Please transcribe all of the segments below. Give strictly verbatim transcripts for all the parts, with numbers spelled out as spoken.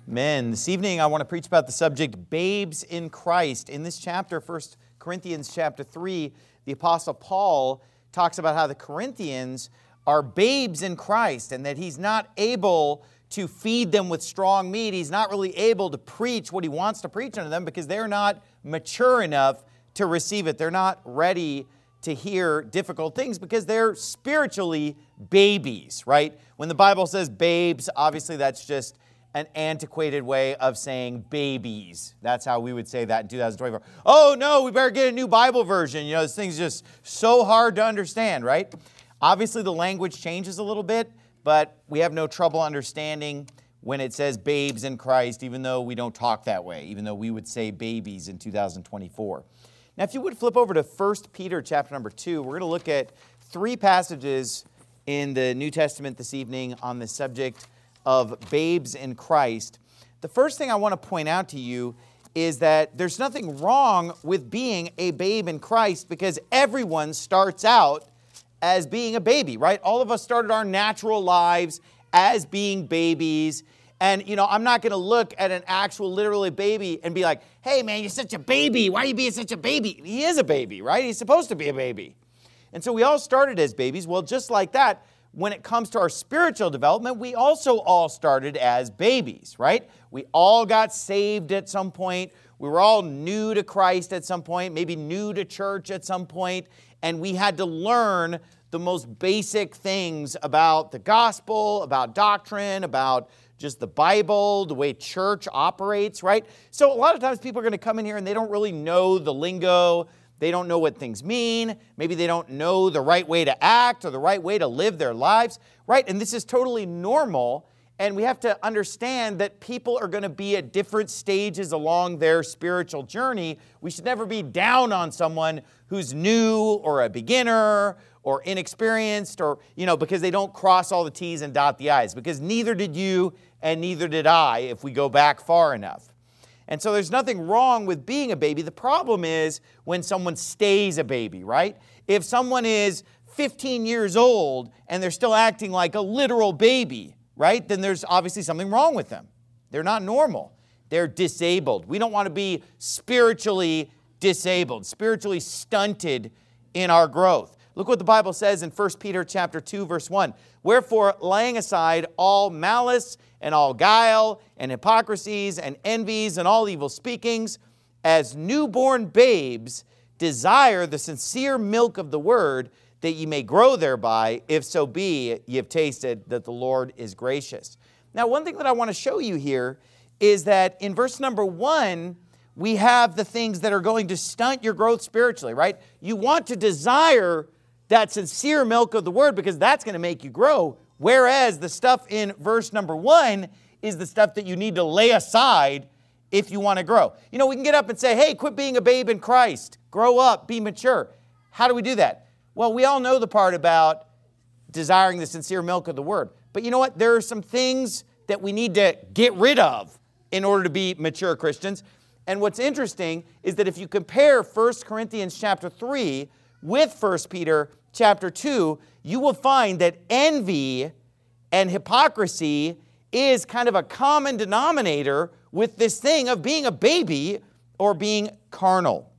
Amen. This evening I want to preach about the subject, babes in Christ. In this chapter, First Corinthians chapter three, the Apostle Paul talks about how the Corinthians are babes in Christ and that he's not able to feed them with strong meat. He's not really able to preach what he wants to preach unto them because they're not mature enough to receive it. They're not ready to hear difficult things because they're spiritually babies, right? When the Bible says babes, obviously that's just an antiquated way of saying babies. That's how we would say that in two thousand twenty-four. Oh no, we better get a new Bible version. You know, this thing's just so hard to understand, right? Obviously the language changes a little bit, but we have no trouble understanding when it says babes in Christ, even though we don't talk that way, even though we would say babies in two thousand twenty-four. Now, if you would flip over to First Peter chapter number two, we're going to look at three passages in the New Testament this evening on the subject of babes in Christ. The first thing I want to point out to you is that there's nothing wrong with being a babe in Christ because everyone starts out as being a baby, right? All of us started our natural lives as being babies. And, you know, I'm not going to look at an actual literally baby and be like, hey, man, you're such a baby. Why are you being such a baby? He is a baby, right? He's supposed to be a baby. And so we all started as babies. Well, just like that, when it comes to our spiritual development, we also all started as babies, right? We all got saved at some point. We were all new to Christ at some point, maybe new to church at some point, and we had to learn the most basic things about the gospel, about doctrine, about just the Bible, the way church operates, right? So a lot of times people are going to come in here and they don't really know the lingo. They don't know what things mean. Maybe they don't know the right way to act or the right way to live their lives, right? And this is totally normal. And we have to understand that people are going to be at different stages along their spiritual journey. We should never be down on someone who's new or a beginner or inexperienced or, you know, because they don't cross all the T's and dot the I's. Because neither did you and neither did I if we go back far enough. And so there's nothing wrong with being a baby. The problem is when someone stays a baby, right? If someone is fifteen years old and they're still acting like a literal baby, right? Then there's obviously something wrong with them. They're not normal. They're disabled. We don't want to be spiritually disabled, spiritually stunted in our growth. Look what the Bible says in First Peter chapter two, verse one. Wherefore, laying aside all malice and all guile and hypocrisies and envies and all evil speakings, as newborn babes desire the sincere milk of the word, that ye may grow thereby, if so be ye have tasted that the Lord is gracious. Now, one thing that I want to show you here is that in verse number one, we have the things that are going to stunt your growth spiritually, right? You want to desire that sincere milk of the word because that's going to make you grow. Whereas the stuff in verse number one is the stuff that you need to lay aside if you want to grow. You know, we can get up and say, hey, quit being a babe in Christ. Grow up, be mature. How do we do that? Well, we all know the part about desiring the sincere milk of the word. But you know what? There are some things that we need to get rid of in order to be mature Christians. And what's interesting is that if you compare First Corinthians chapter three with First Peter chapter two, you will find that envy and hypocrisy is kind of a common denominator with this thing of being a baby or being carnal.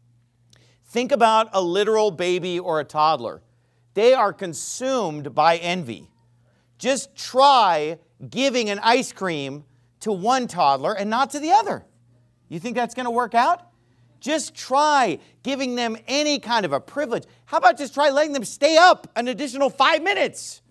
Think about a literal baby or a toddler. They are consumed by envy. Just try giving an ice cream to one toddler and not to the other. You think that's going to work out? Just try giving them any kind of a privilege. How about just try letting them stay up an additional five minutes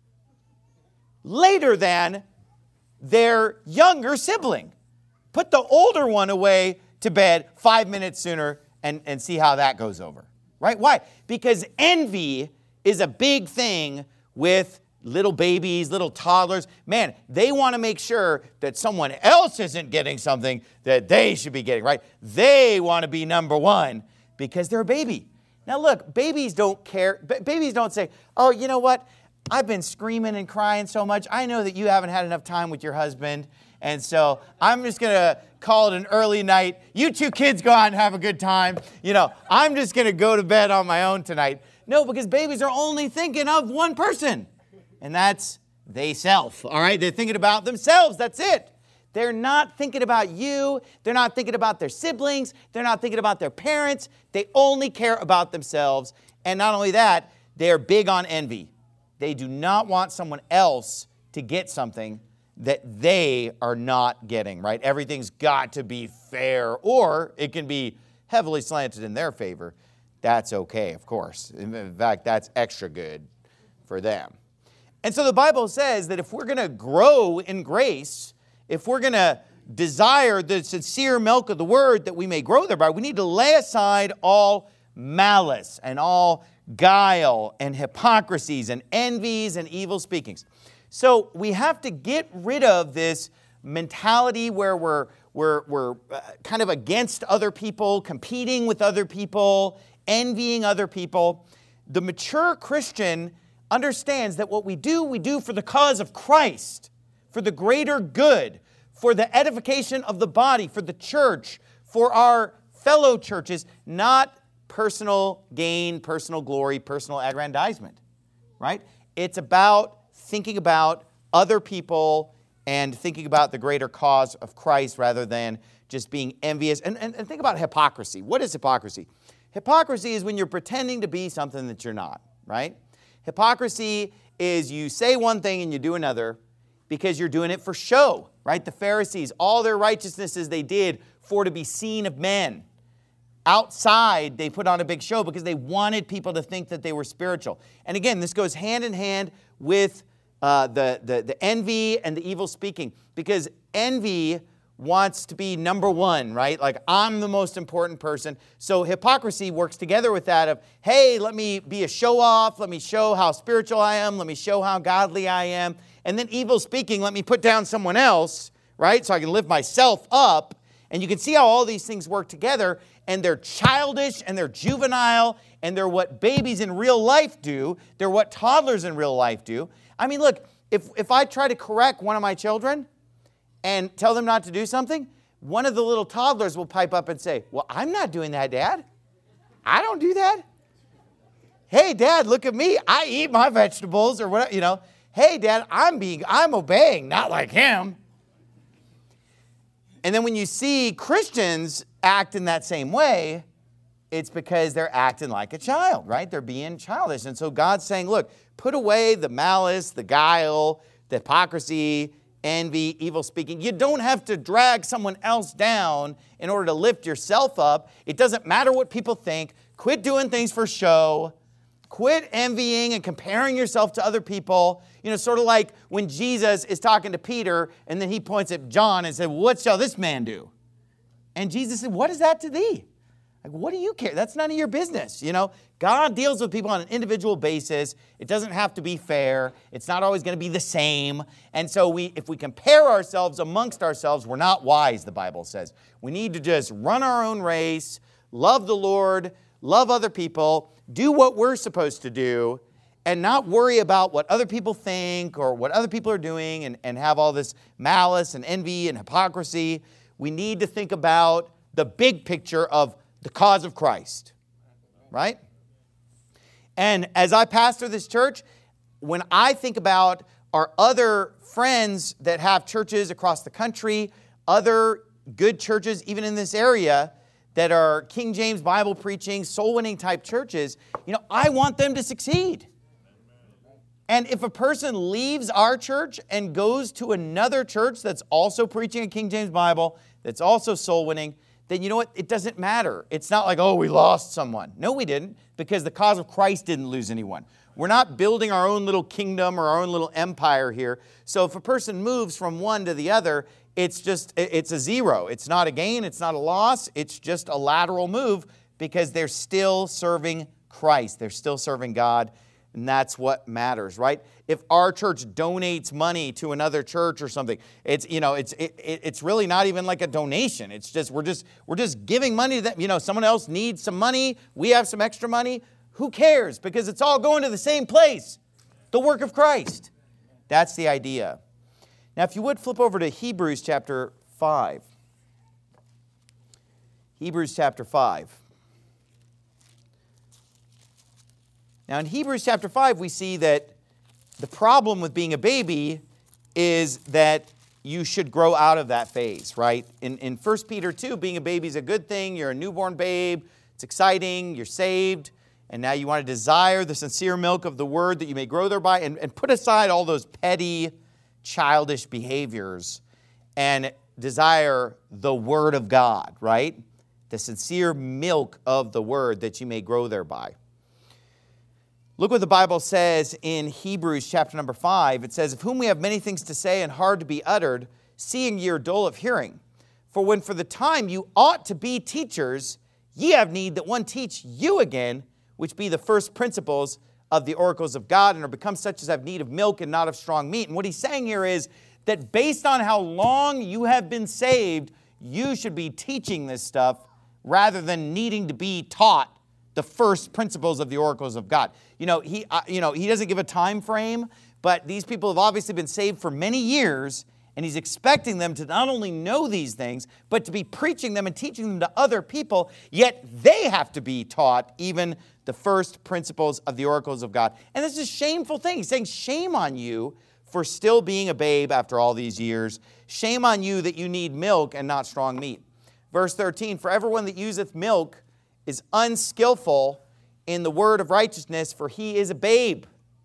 later than their younger sibling? Put the older one away to bed five minutes sooner and, and see how that goes over, right? Why? Because envy is a big thing with little babies, little toddlers. Man, they want to make sure that someone else isn't getting something that they should be getting, right? They want to be number one because they're a baby. Now look, babies don't care. B- babies don't say, oh, you know what? I've been screaming and crying so much. I know that you haven't had enough time with your husband. And so I'm just going to call it an early night. You two kids go out and have a good time. You know, I'm just going to go to bed on my own tonight. No, because babies are only thinking of one person. And that's they self, all right? They're thinking about themselves. That's it. They're not thinking about you. They're not thinking about their siblings. They're not thinking about their parents. They only care about themselves. And not only that, they're big on envy. They do not want someone else to get something that they are not getting, right? Everything's got to be fair, or it can be heavily slanted in their favor. That's okay, of course. In fact, that's extra good for them. And so the Bible says that if we're going to grow in grace, if we're going to desire the sincere milk of the word that we may grow thereby, we need to lay aside all malice and all guile and hypocrisies and envies and evil speakings. So we have to get rid of this mentality where we're, we're, we're kind of against other people, competing with other people, envying other people. The mature Christian understands that what we do, we do for the cause of Christ, for the greater good, for the edification of the body, for the church, for our fellow churches, not personal gain, personal glory, personal aggrandizement, right? It's about thinking about other people and thinking about the greater cause of Christ rather than just being envious. And, and, and think about hypocrisy. What is hypocrisy? Hypocrisy is when you're pretending to be something that you're not, right? Hypocrisy is you say one thing and you do another because you're doing it for show, right? The Pharisees, all their righteousnesses they did for to be seen of men. Outside, they put on a big show because they wanted people to think that they were spiritual. And again, this goes hand in hand with uh, the, the, the envy and the evil speaking. Because envy wants to be number one, right? Like, I'm the most important person. So hypocrisy works together with that of, hey, let me be a show-off. Let me show how spiritual I am. Let me show how godly I am. And then evil speaking, let me put down someone else, right? So I can lift myself up. And you can see how all these things work together, and they're childish, and they're juvenile, and they're what babies in real life do. They're what toddlers in real life do. I mean, look, if, if I try to correct one of my children and tell them not to do something, one of the little toddlers will pipe up and say, well, I'm not doing that, Dad. I don't do that. Hey, Dad, look at me. I eat my vegetables or whatever, you know. Hey, Dad, I'm being, I'm obeying, not like him. And then when you see Christians act in that same way, it's because they're acting like a child, right? They're being childish. And so God's saying, look, put away the malice, the guile, the hypocrisy, envy, evil speaking. You don't have to drag someone else down in order to lift yourself up. It doesn't matter what people think. Quit doing things for show. Quit envying and comparing yourself to other people. You know, sort of like when Jesus is talking to Peter and then he points at John and said, what shall this man do? And Jesus said, what is that to thee? Like, what do you care? That's none of your business. You know, God deals with people on an individual basis. It doesn't have to be fair. It's not always going to be the same. And so we, if we compare ourselves amongst ourselves, we're not wise, the Bible says. We need to just run our own race, love the Lord, love other people, do what we're supposed to do, and not worry about what other people think or what other people are doing and, and have all this malice and envy and hypocrisy. We need to think about the big picture of the cause of Christ, right? And as I pastor this church, when I think about our other friends that have churches across the country, other good churches even in this area that are King James Bible preaching, soul winning type churches, you know, I want them to succeed. And if a person leaves our church and goes to another church that's also preaching a King James Bible, that's also soul winning, then you know what? It doesn't matter. It's not like, oh, we lost someone. No, we didn't, because the cause of Christ didn't lose anyone. We're not building our own little kingdom or our own little empire here. So if a person moves from one to the other, it's just, it's a zero. It's not a gain. It's not a loss. It's just a lateral move because they're still serving Christ. They're still serving God. And that's what matters, right? If our church donates money to another church or something, it's, you know, it's it, it's really not even like a donation. It's just we're just we're just giving money to them. You know, someone else needs some money. We have some extra money. Who cares? Because it's all going to the same place, the work of Christ. That's the idea. Now, if you would flip over to Hebrews chapter five. Hebrews chapter five. Now, in Hebrews chapter five, we see that the problem with being a baby is that you should grow out of that phase, right? In, in First Peter two, being a baby is a good thing. You're a newborn babe. It's exciting. You're saved. And now you want to desire the sincere milk of the word that you may grow thereby, and, and put aside all those petty, childish behaviors and desire the word of God, right? The sincere milk of the word that you may grow thereby. Look what the Bible says in Hebrews chapter number five. It says, of whom we have many things to say and hard to be uttered, seeing ye are dull of hearing. For when for the time you ought to be teachers, ye have need that one teach you again, which be the first principles of the oracles of God, and are become such as have need of milk and not of strong meat. And what he's saying here is that based on how long you have been saved, you should be teaching this stuff rather than needing to be taught the first principles of the oracles of God. You know, he, uh, you know, he doesn't give a time frame, but these people have obviously been saved for many years, and he's expecting them to not only know these things, but to be preaching them and teaching them to other people, yet they have to be taught even the first principles of the oracles of God. And this is a shameful thing. He's saying, shame on you for still being a babe after all these years. Shame on you that you need milk and not strong meat. Verse thirteen, for everyone that useth milk is unskillful in the word of righteousness, for he is a babe.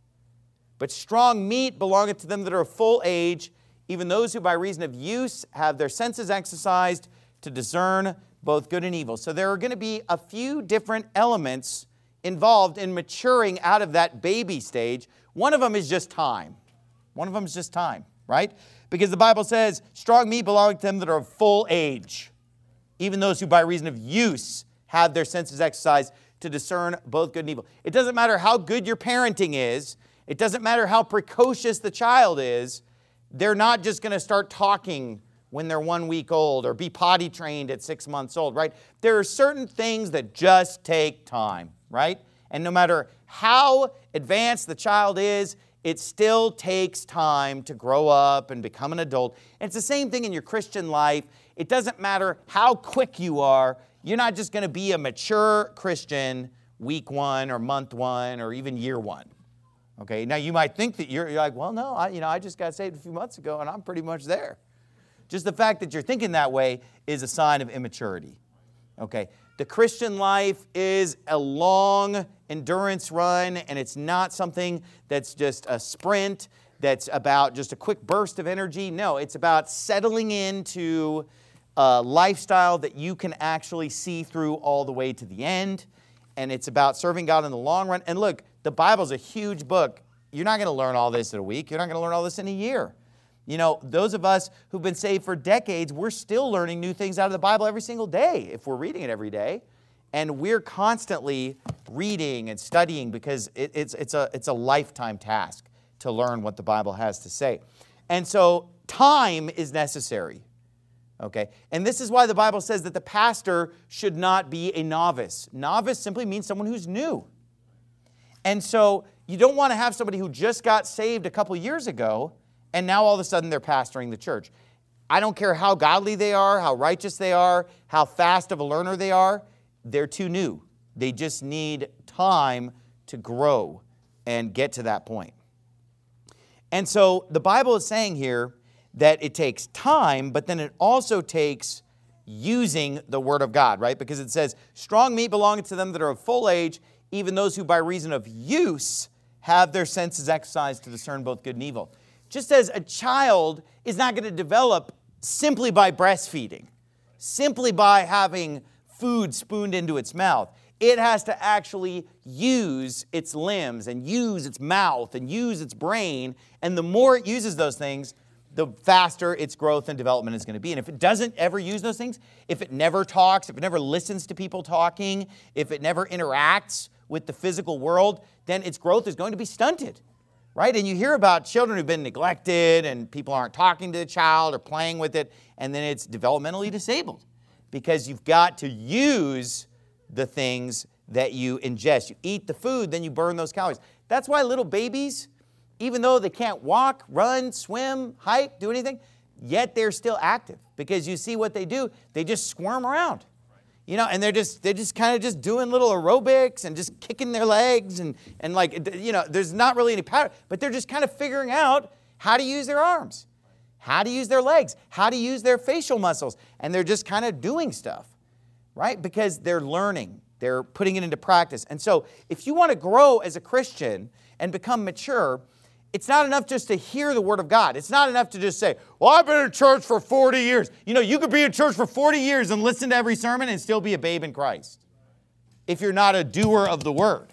But strong meat belongeth to them that are of full age, even those who by reason of use have their senses exercised to discern both good and evil. So there are going to be a few different elements involved in maturing out of that baby stage. One of them is just time. One of them is just time, right? Because the Bible says, strong meat belongeth to them that are of full age, even those who by reason of use have their senses exercised to discern both good and evil. It doesn't matter how good your parenting is. It doesn't matter how precocious the child is. They're not just going to start talking when they're one week old or be potty trained at six months old, right? There are certain things that just take time, right? And no matter how advanced the child is, it still takes time to grow up and become an adult. And it's the same thing in your Christian life. It doesn't matter how quick you are. You're not just going to be a mature Christian week one or month one or even year one. Okay, now you might think that you're, you're like, well, no, I, you know, I just got saved a few months ago and I'm pretty much there. Just the fact that you're thinking that way is a sign of immaturity. Okay, the Christian life is a long endurance run, and it's not something that's just a sprint, that's about just a quick burst of energy. No, it's about settling into a lifestyle that you can actually see through all the way to the end, and it's about serving God in the long run. And look, the Bible's a huge book. You're not going to learn all this in a week. You're not going to learn all this in a year. You know, those of us who've been saved for decades, we're still learning new things out of the Bible every single day if we're reading it every day. And we're constantly reading and studying because it, it's, it's, a, it's a lifetime task to learn what the Bible has to say. And so time is necessary. Okay? And this is why the Bible says that the pastor should not be a novice. Novice simply means someone who's new. And so you don't want to have somebody who just got saved a couple years ago and now all of a sudden they're pastoring the church. I don't care how godly they are, how righteous they are, how fast of a learner they are. They're too new. They just need time to grow and get to that point. And so the Bible is saying here that it takes time, but then it also takes using the Word of God, right? Because it says, strong meat belongeth to them that are of full age, even those who by reason of use have their senses exercised to discern both good and evil. Just as a child is not going to develop simply by breastfeeding, simply by having food spooned into its mouth. It has to actually use its limbs and use its mouth and use its brain. And the more it uses those things, the faster its growth and development is going to be. And if it doesn't ever use those things, if it never talks, if it never listens to people talking, if it never interacts with the physical world, then its growth is going to be stunted, right? And you hear about children who've been neglected and people aren't talking to the child or playing with it, and then it's developmentally disabled because you've got to use the things that you ingest. You eat the food, then you burn those calories. That's why little babies, even though they can't walk, run, swim, hike, do anything, yet they're still active because you see what they do. They just squirm around. You know, and they're just they're just kind of just doing little aerobics and just kicking their legs and and like, you know, there's not really any power, but they're just kind of figuring out how to use their arms, how to use their legs, how to use their facial muscles, and they're just kind of doing stuff, right? Because they're learning. They're putting it into practice. And so if you want to grow as a Christian and become mature, it's not enough just to hear the Word of God. It's not enough to just say, well, I've been in church for forty years. You know, you could be in church for forty years and listen to every sermon and still be a babe in Christ if you're not a doer of the Word.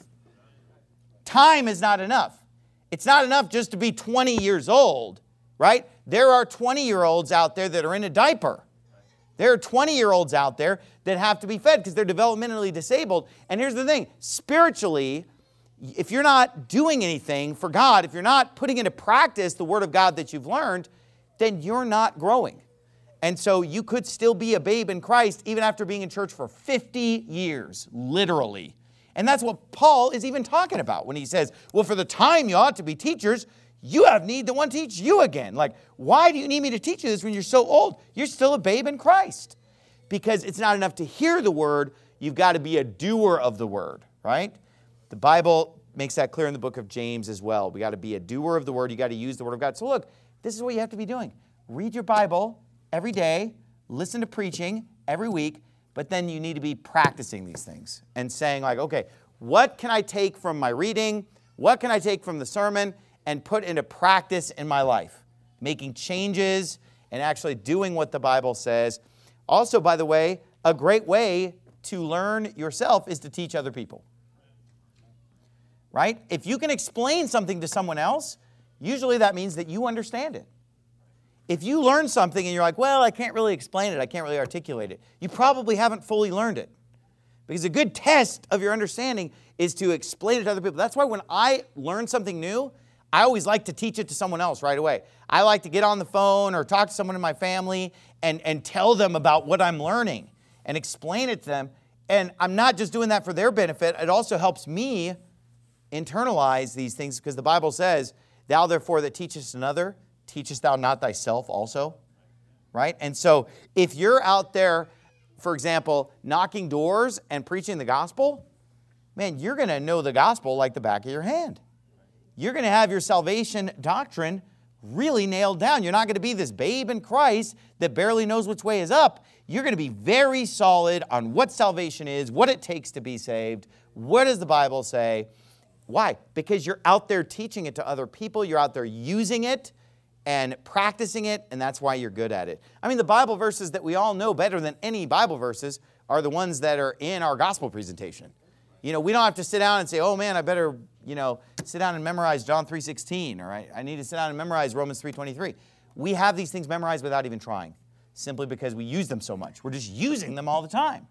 Time is not enough. It's not enough just to be twenty years old, right? There are twenty-year-olds out there that are in a diaper. There are twenty-year-olds out there that have to be fed because they're developmentally disabled. And here's the thing, spiritually, if you're not doing anything for God, if you're not putting into practice the Word of God that you've learned, then you're not growing. And so you could still be a babe in Christ even after being in church for fifty years, literally. And that's what Paul is even talking about when he says, well, for the time you ought to be teachers, you have need to want to teach you again. Like, why do you need me to teach you this when you're so old? You're still a babe in Christ. Because it's not enough to hear the Word, you've got to be a doer of the Word, right? The Bible makes that clear in the book of James as well. We got to be a doer of the Word. You got to use the Word of God. So look, this is what you have to be doing. Read your Bible every day. Listen to preaching every week. But then you need to be practicing these things and saying like, okay, what can I take from my reading? What can I take from the sermon and put into practice in my life? Making changes and actually doing what the Bible says. Also, by the way, a great way to learn yourself is to teach other people. Right? If you can explain something to someone else, usually that means that you understand it. If you learn something and you're like, well, I can't really explain it, I can't really articulate it, you probably haven't fully learned it. Because a good test of your understanding is to explain it to other people. That's why when I learn something new, I always like to teach it to someone else right away. I like to get on the phone or talk to someone in my family and, and tell them about what I'm learning and explain it to them. And I'm not just doing that for their benefit. It also helps me internalize these things because the Bible says, thou therefore that teachest another, teachest thou not thyself also? Right? And so if you're out there, for example, knocking doors and preaching the gospel, man, you're going to know the gospel like the back of your hand. You're going to have your salvation doctrine really nailed down. You're not going to be this babe in Christ that barely knows which way is up. You're going to be very solid on what salvation is, what it takes to be saved. What does the Bible say? Why? Because you're out there teaching it to other people. You're out there using it and practicing it, and that's why you're good at it. I mean, the Bible verses that we all know better than any Bible verses are the ones that are in our gospel presentation. You know, we don't have to sit down and say, oh man, I better, you know, sit down and memorize John three sixteen, or I, I need to sit down and memorize Romans three twenty-three. We have these things memorized without even trying, simply because we use them so much. We're just using them all the time.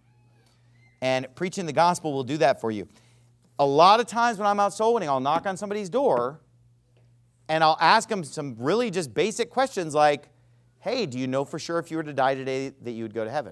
And preaching the gospel will do that for you. A lot of times when I'm out soul winning, I'll knock on somebody's door and I'll ask them some really just basic questions like, hey, do you know for sure if you were to die today that you would go to heaven?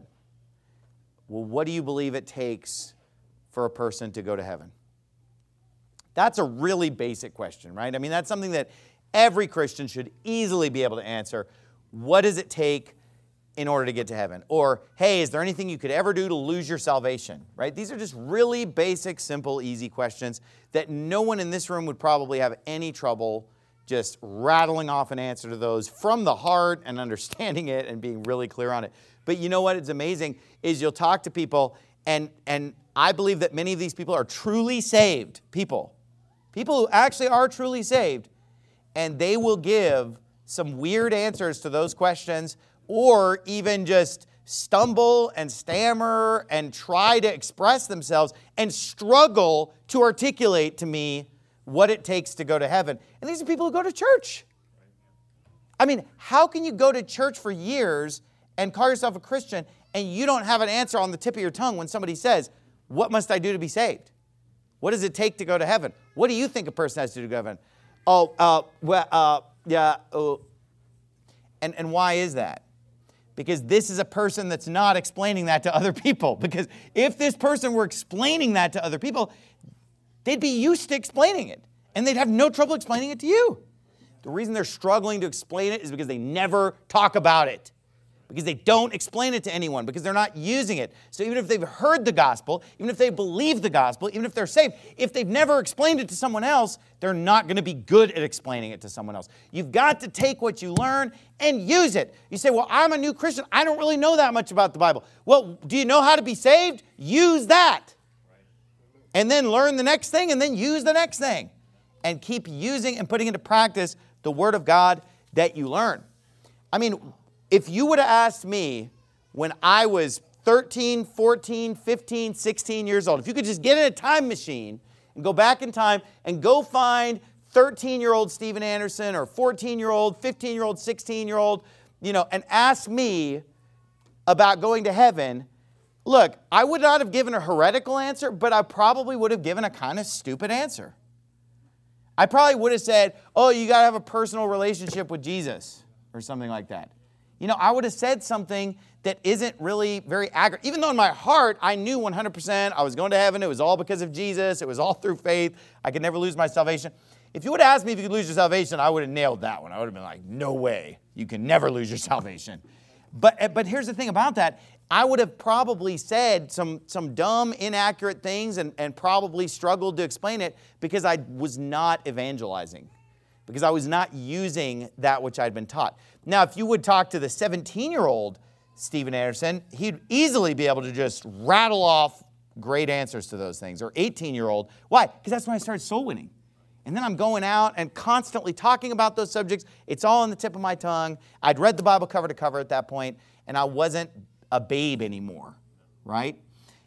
Well, what do you believe it takes for a person to go to heaven? That's a really basic question, right? I mean, that's something that every Christian should easily be able to answer. What does it take in order to get to heaven? Or, hey, is there anything you could ever do to lose your salvation? Right? These are just really basic, simple, easy questions that no one in this room would probably have any trouble just rattling off an answer to those from the heart and understanding it and being really clear on it. But you know what is amazing is you'll talk to people, and, and I believe that many of these people are truly saved people. People who actually are truly saved, and they will give some weird answers to those questions, or even just stumble and stammer and try to express themselves and struggle to articulate to me what it takes to go to heaven. And these are people who go to church. I mean, how can you go to church for years and call yourself a Christian and you don't have an answer on the tip of your tongue when somebody says, what must I do to be saved? What does it take to go to heaven? What do you think a person has to do to go to heaven? Oh, uh, well, uh, yeah, oh. And, and why is that? Because this is a person that's not explaining that to other people. Because if this person were explaining that to other people, they'd be used to explaining it. And they'd have no trouble explaining it to you. The reason they're struggling to explain it is because they never talk about it. because they don't explain it to anyone, because they're not using it. So even if they've heard the gospel, even if they believe the gospel, even if they're saved, if they've never explained it to someone else, they're not going to be good at explaining it to someone else. You've got to take what you learn and use it. You say, well, I'm a new Christian. I don't really know that much about the Bible. Well, do you know how to be saved? Use that. And then learn the next thing, and then use the next thing. And keep using and putting into practice the Word of God that you learn. I mean, if you would have asked me when I was thirteen, fourteen, fifteen, sixteen years old, if you could just get in a time machine and go back in time and go find thirteen-year-old Steven Anderson or fourteen-year-old, fifteen-year-old, sixteen-year-old, you know, and ask me about going to heaven, look, I would not have given a heretical answer, but I probably would have given a kind of stupid answer. I probably would have said, oh, you got to have a personal relationship with Jesus or something like that. You know, I would have said something that isn't really very accurate. Even though in my heart, I knew one hundred percent I was going to heaven. It was all because of Jesus. It was all through faith. I could never lose my salvation. If you would have asked me if you could lose your salvation, I would have nailed that one. I would have been like, no way. You can never lose your salvation. But, but here's the thing about that. I would have probably said some, some dumb, inaccurate things and, and probably struggled to explain it because I was not evangelizing, because I was not using that which I'd been taught. Now, if you would talk to the seventeen-year-old Steven Anderson, he'd easily be able to just rattle off great answers to those things. Or eighteen-year-old. Why? Because that's when I started soul winning. And then I'm going out and constantly talking about those subjects. It's all on the tip of my tongue. I'd read the Bible cover to cover at that point, and I wasn't a babe anymore, right?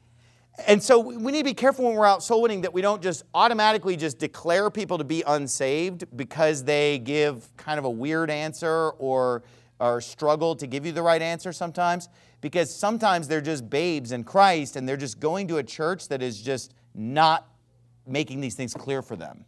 And so we need to be careful when we're out soul winning that we don't just automatically just declare people to be unsaved because they give kind of a weird answer or, or struggle to give you the right answer sometimes. Because sometimes they're just babes in Christ and they're just going to a church that is just not making these things clear for them.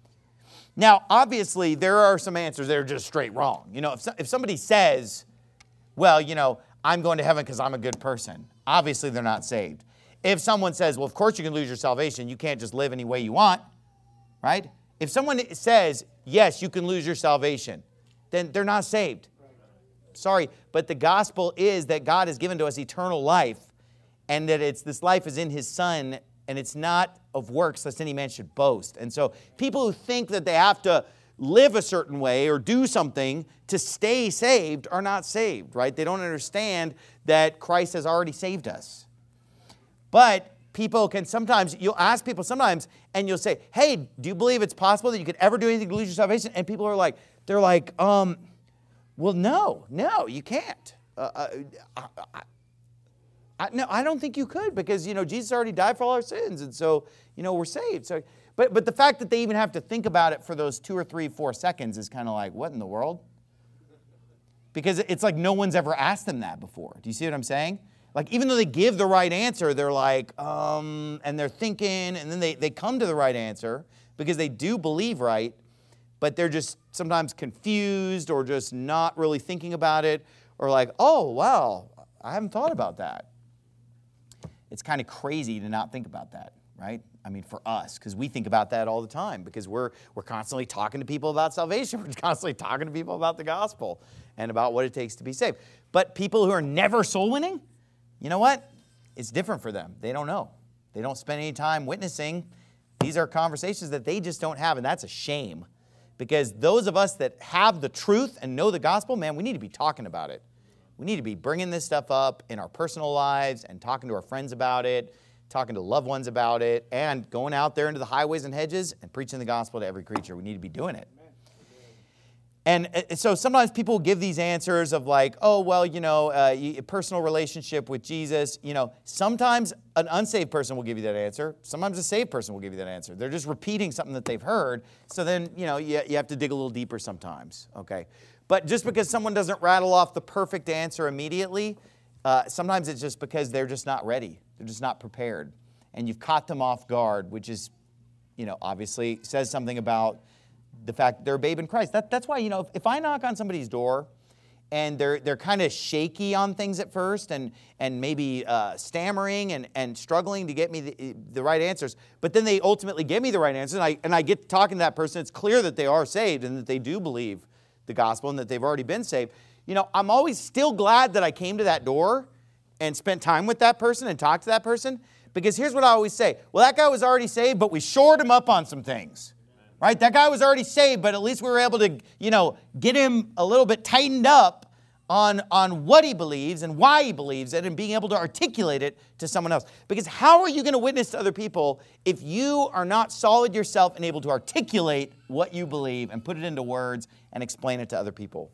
Now, obviously, there are some answers that are just straight wrong. You know, if, so, if somebody says, well, you know, I'm going to heaven because I'm a good person, obviously they're not saved. If someone says, well, of course you can lose your salvation, you can't just live any way you want, right? If someone says, yes, you can lose your salvation, then they're not saved. Sorry, but the gospel is that God has given to us eternal life, and that it's this life is in His Son, and it's not of works, lest any man should boast. And so people who think that they have to live a certain way or do something to stay saved are not saved, right? They don't understand that Christ has already saved us. But people can sometimes, you'll ask people sometimes, and you'll say, hey, do you believe it's possible that you could ever do anything to lose your salvation? And people are like, they're like, um, well, no, no, you can't. Uh, I, I, I, no, I don't think you could because, you know, Jesus already died for all our sins. And so, you know, we're saved. So, but, but the fact that they even have to think about it for those two or three, four seconds is kind of like, what in the world? Because it's like no one's ever asked them that before. Do you see what I'm saying? Like, even though they give the right answer, they're like, um, and they're thinking, and then they, they come to the right answer because they do believe right, but they're just sometimes confused or just not really thinking about it, or like, oh, wow, I haven't thought about that. It's kind of crazy to not think about that, right? I mean, for us, because we think about that all the time because we're, we're constantly talking to people about salvation. We're constantly talking to people about the gospel and about what it takes to be saved. But people who are never soul winning, you know what? It's different for them. They don't know. They don't spend any time witnessing. These are conversations that they just don't have, and that's a shame. Because those of us that have the truth and know the gospel, man, we need to be talking about it. We need to be bringing this stuff up in our personal lives and talking to our friends about it, talking to loved ones about it, and going out there into the highways and hedges and preaching the gospel to every creature. We need to be doing it. And so sometimes people give these answers of like, oh, well, you know, uh, a personal relationship with Jesus. You know, sometimes an unsaved person will give you that answer. Sometimes a saved person will give you that answer. They're just repeating something that they've heard. So then, you know, you, you have to dig a little deeper sometimes, okay? But just because someone doesn't rattle off the perfect answer immediately, uh, sometimes it's just because they're just not ready. They're just not prepared. And you've caught them off guard, which is, you know, obviously says something about the fact that they're a babe in Christ. That, that's why, you know, if, if I knock on somebody's door and they're they're kind of shaky on things at first and and maybe uh, stammering and, and struggling to get me the, the right answers, but then they ultimately give me the right answers, and I, and I get talking to that person, it's clear that they are saved and that they do believe the gospel and that they've already been saved. you know, I'm always still glad that I came to that door and spent time with that person and talked to that person. Because here's what I always say. Well, that guy was already saved, but we shored him up on some things. Right? That guy was already saved, but at least we were able to, you know, get him a little bit tightened up on, on what he believes and why he believes it and being able to articulate it to someone else. Because how are you going to witness to other people if you are not solid yourself and able to articulate what you believe and put it into words and explain it to other people?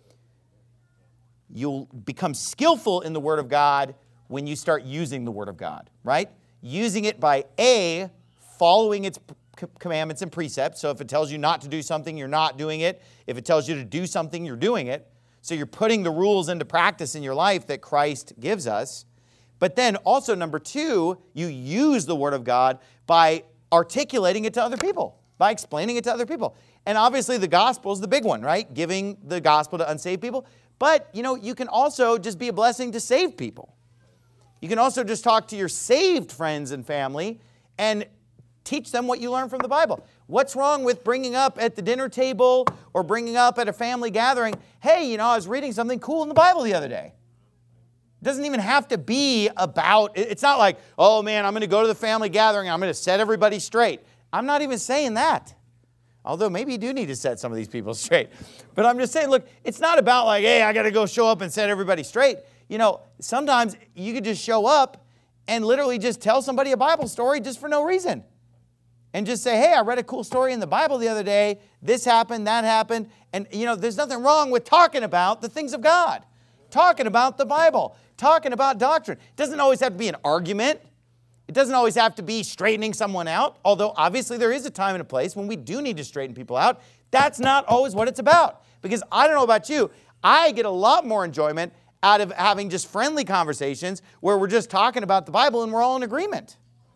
You'll become skillful in the Word of God when you start using the Word of God, right? Using it by A, following its commandments and precepts. So if it tells you not to do something, you're not doing it. If it tells you to do something, you're doing it. So you're putting the rules into practice in your life that Christ gives us. But then also, number two, you use the Word of God by articulating it to other people, by explaining it to other people. And obviously the gospel is the big one, right? Giving the gospel to unsaved people. But, you know, you can also just be a blessing to saved people. You can also just talk to your saved friends and family and teach them what you learn from the Bible. What's wrong with bringing up at the dinner table or bringing up at a family gathering, hey, you know, I was reading something cool in the Bible the other day. It doesn't even have to be about, it's not like, oh man, I'm going to go to the family gathering and I'm going to set everybody straight. I'm not even saying that. Although maybe you do need to set some of these people straight. But I'm just saying, look, it's not about like, hey, I got to go show up and set everybody straight. You know, sometimes you could just show up and literally just tell somebody a Bible story just for no reason. And just say, hey, I read a cool story in the Bible the other day. This happened, that happened. And, you know, there's nothing wrong with talking about the things of God. Talking about the Bible. Talking about doctrine. It doesn't always have to be an argument. It doesn't always have to be straightening someone out. Although, obviously, there is a time and a place when we do need to straighten people out. That's not always what it's about. Because I don't know about you, I get a lot more enjoyment out of having just friendly conversations where we're just talking about the Bible and we're all in agreement.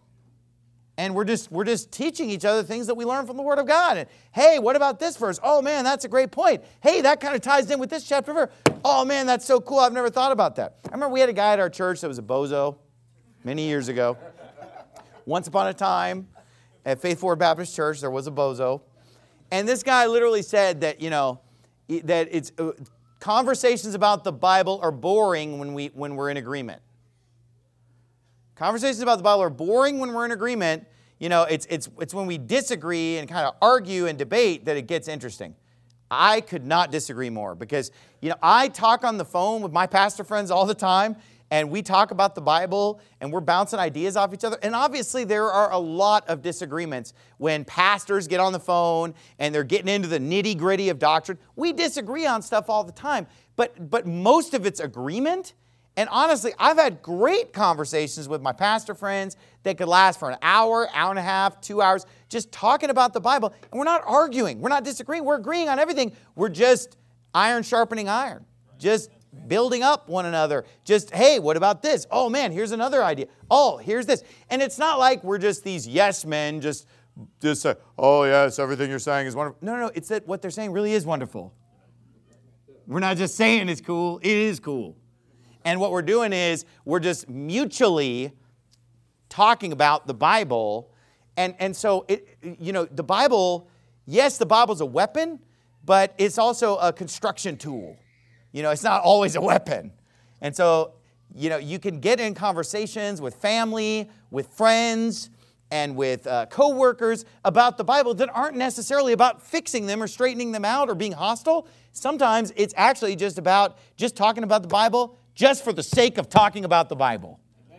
And we're just, we're just teaching each other things that we learn from the Word of God. And, hey, what about this verse? Oh, man, that's a great point. Hey, that kind of ties in with this chapter verse. Oh, man, that's so cool. I've never thought about that. I remember we had a guy at our church that was a bozo many years ago. Once upon a time, at Faith Forward Baptist Church, there was a bozo. And this guy literally said that, you know, that it's uh, conversations about the Bible are boring when, we, when we're in agreement. Conversations about the Bible are boring when we're in agreement. You know, it's, it's, it's when we disagree and kind of argue and debate that it gets interesting. I could not disagree more because, you know, I talk on the phone with my pastor friends all the time, and we talk about the Bible, and we're bouncing ideas off each other. And obviously, there are a lot of disagreements when pastors get on the phone and they're getting into the nitty-gritty of doctrine. We disagree on stuff all the time, but, but most of it's agreement. And honestly, I've had great conversations with my pastor friends that could last for an hour, hour and a half, two hours, just talking about the Bible. And we're not arguing. We're not disagreeing. We're agreeing on everything. We're just iron sharpening iron. Just building up one another. Just, hey, what about this? Oh, man, here's another idea. Oh, here's this. And it's not like we're just these yes men just, just say, oh, yes, everything you're saying is wonderful. No, no, no. It's that what they're saying really is wonderful. We're not just saying it's cool. It is cool. And what we're doing is we're just mutually talking about the Bible. And, and so, it, you know, the Bible, yes, the Bible's a weapon, but it's also a construction tool. You know, it's not always a weapon. And so, you know, you can get in conversations with family, with friends, and with uh, co-workers about the Bible that aren't necessarily about fixing them or straightening them out or being hostile. Sometimes it's actually just about just talking about the Bible just for the sake of talking about the Bible.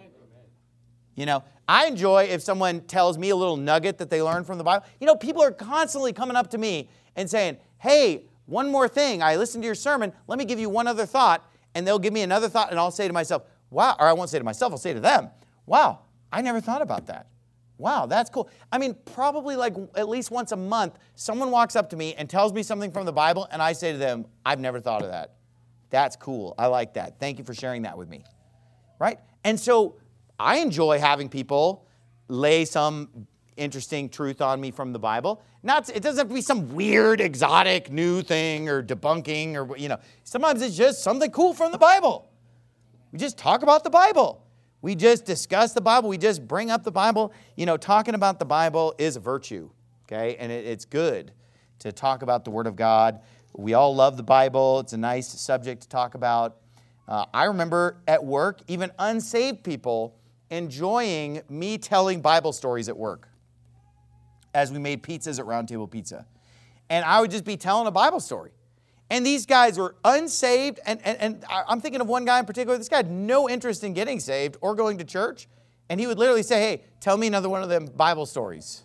You know, I enjoy if someone tells me a little nugget that they learned from the Bible. You know, people are constantly coming up to me and saying, hey, one more thing. I listened to your sermon. Let me give you one other thought. And they'll give me another thought, and I'll say to myself, wow, or I won't say to myself, I'll say to them, wow, I never thought about that. Wow, that's cool. I mean, probably like at least once a month, someone walks up to me and tells me something from the Bible, and I say to them, I've never thought of that. That's cool. I like that. Thank you for sharing that with me. Right? And so I enjoy having people lay some interesting truth on me from the Bible. Not, it doesn't have to be some weird, exotic, new thing or debunking or, you know. Sometimes it's just something cool from the Bible. We just talk about the Bible. We just discuss the Bible. We just bring up the Bible. You know, talking about the Bible is a virtue, okay? And it, it's good to talk about the Word of God We all love the Bible. It's a nice subject to talk about. Uh, I remember at work, even unsaved people enjoying me telling Bible stories at work as we made pizzas at Round Table Pizza. And I would just be telling a Bible story. And these guys were unsaved, and, and, and I'm thinking of one guy in particular. This guy had no interest in getting saved or going to church. And he would literally say, hey, tell me another one of them Bible stories.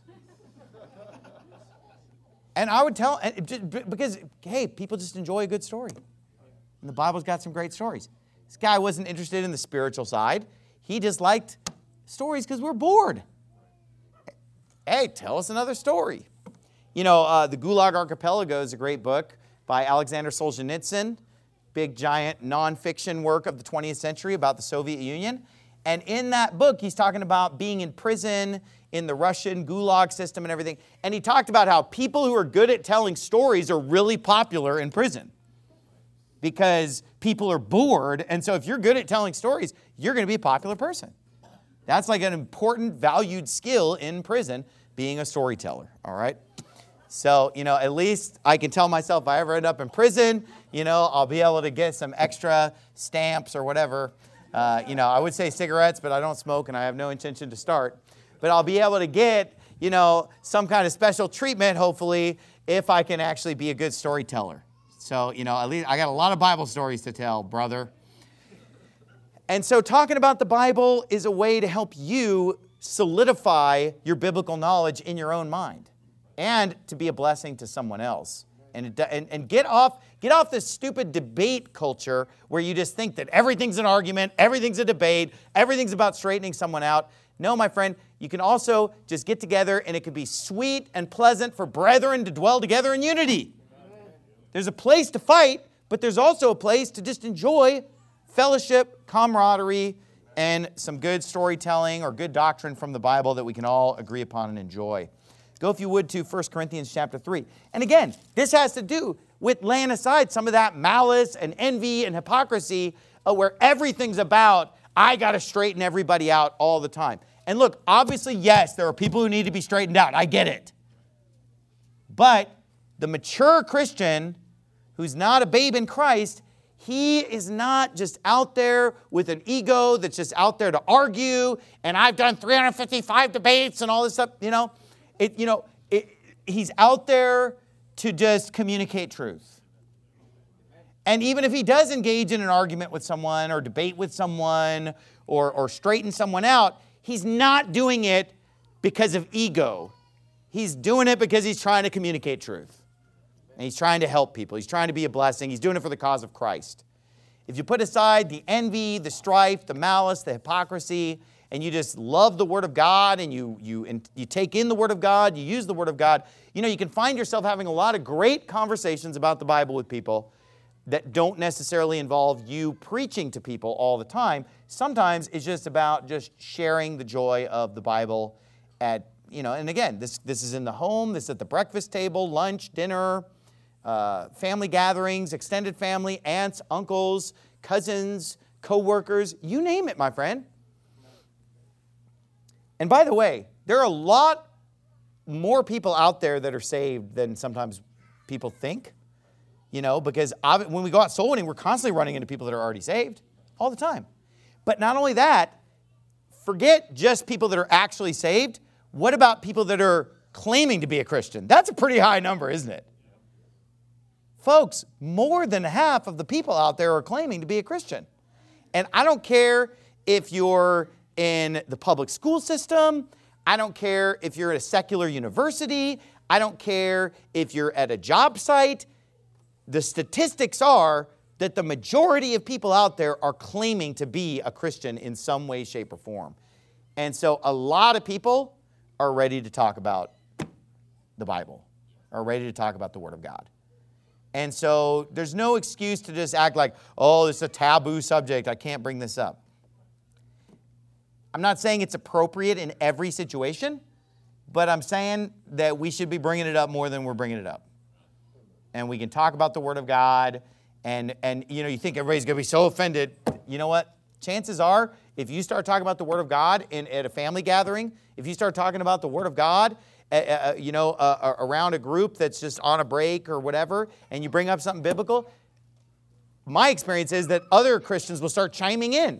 And I would tell, because, hey, people just enjoy a good story. And the Bible's got some great stories. This guy wasn't interested in the spiritual side. He just liked stories because we're bored. Hey, tell us another story. You know, uh, The Gulag Archipelago is a great book by Alexander Solzhenitsyn, big, giant, nonfiction work of the twentieth century about the Soviet Union. And in that book, he's talking about being in prison in the Russian Gulag system and everything. And he talked about how people who are good at telling stories are really popular in prison because people are bored. And so if you're good at telling stories, you're going to be a popular person. That's like an important, valued skill in prison, being a storyteller, all right? So, you know, at least I can tell myself if I ever end up in prison, you know, I'll be able to get some extra stamps or whatever. Uh, you know, I would say cigarettes, but I don't smoke and I have no intention to start. But I'll be able to get, you know, some kind of special treatment, hopefully, if I can actually be a good storyteller. So, you know, at least I got a lot of Bible stories to tell, brother. And so talking about the Bible is a way to help you solidify your biblical knowledge in your own mind and to be a blessing to someone else. And, it, and, and get off get off this stupid debate culture where you just think that everything's an argument, everything's a debate, everything's about straightening someone out. No, my friend, you can also just get together and it can be sweet and pleasant for brethren to dwell together in unity. There's a place to fight, but there's also a place to just enjoy fellowship, camaraderie, and some good storytelling or good doctrine from the Bible that we can all agree upon and enjoy. Go, if you would, to First Corinthians chapter three. And again, this has to do with laying aside some of that malice and envy and hypocrisy uh, where everything's about, I got to straighten everybody out all the time. And look, obviously, yes, there are people who need to be straightened out. I get it. But the mature Christian who's not a babe in Christ, he is not just out there with an ego that's just out there to argue, and I've done three hundred fifty-five debates and all this stuff, you know. It, you know, it, he's out there to just communicate truth. And even if he does engage in an argument with someone or debate with someone or, or straighten someone out, he's not doing it because of ego. He's doing it because he's trying to communicate truth. And he's trying to help people. He's trying to be a blessing. He's doing it for the cause of Christ. If you put aside the envy, the strife, the malice, the hypocrisy, and you just love the Word of God, and you, you, and you take in the Word of God, you use the Word of God, you know, you can find yourself having a lot of great conversations about the Bible with people that don't necessarily involve you preaching to people all the time. Sometimes it's just about just sharing the joy of the Bible at, you know, and again, this, this is in the home, this is at the breakfast table, lunch, dinner, uh, family gatherings, extended family, aunts, uncles, cousins, co-workers, you name it, my friend. And by the way, there are a lot more people out there that are saved than sometimes people think, you know, because when we go out soul winning, we're constantly running into people that are already saved all the time. But not only that, forget just people that are actually saved. What about people that are claiming to be a Christian? That's a pretty high number, isn't it? Folks, more than half of the people out there are claiming to be a Christian. And I don't care if you're in the public school system. I don't care if you're at a secular university. I don't care if you're at a job site. The statistics are that the majority of people out there are claiming to be a Christian in some way, shape, or form. And so a lot of people are ready to talk about the Bible, are ready to talk about the Word of God. And so there's no excuse to just act like, oh, this is a taboo subject, I can't bring this up. I'm not saying it's appropriate in every situation, but I'm saying that we should be bringing it up more than we're bringing it up. And we can talk about the Word of God, and, and you know, you think everybody's going to be so offended. You know what? Chances are, if you start talking about the Word of God in, at a family gathering, if you start talking about the Word of God uh, you know, uh, around a group that's just on a break or whatever, and you bring up something biblical, my experience is that other Christians will start chiming in.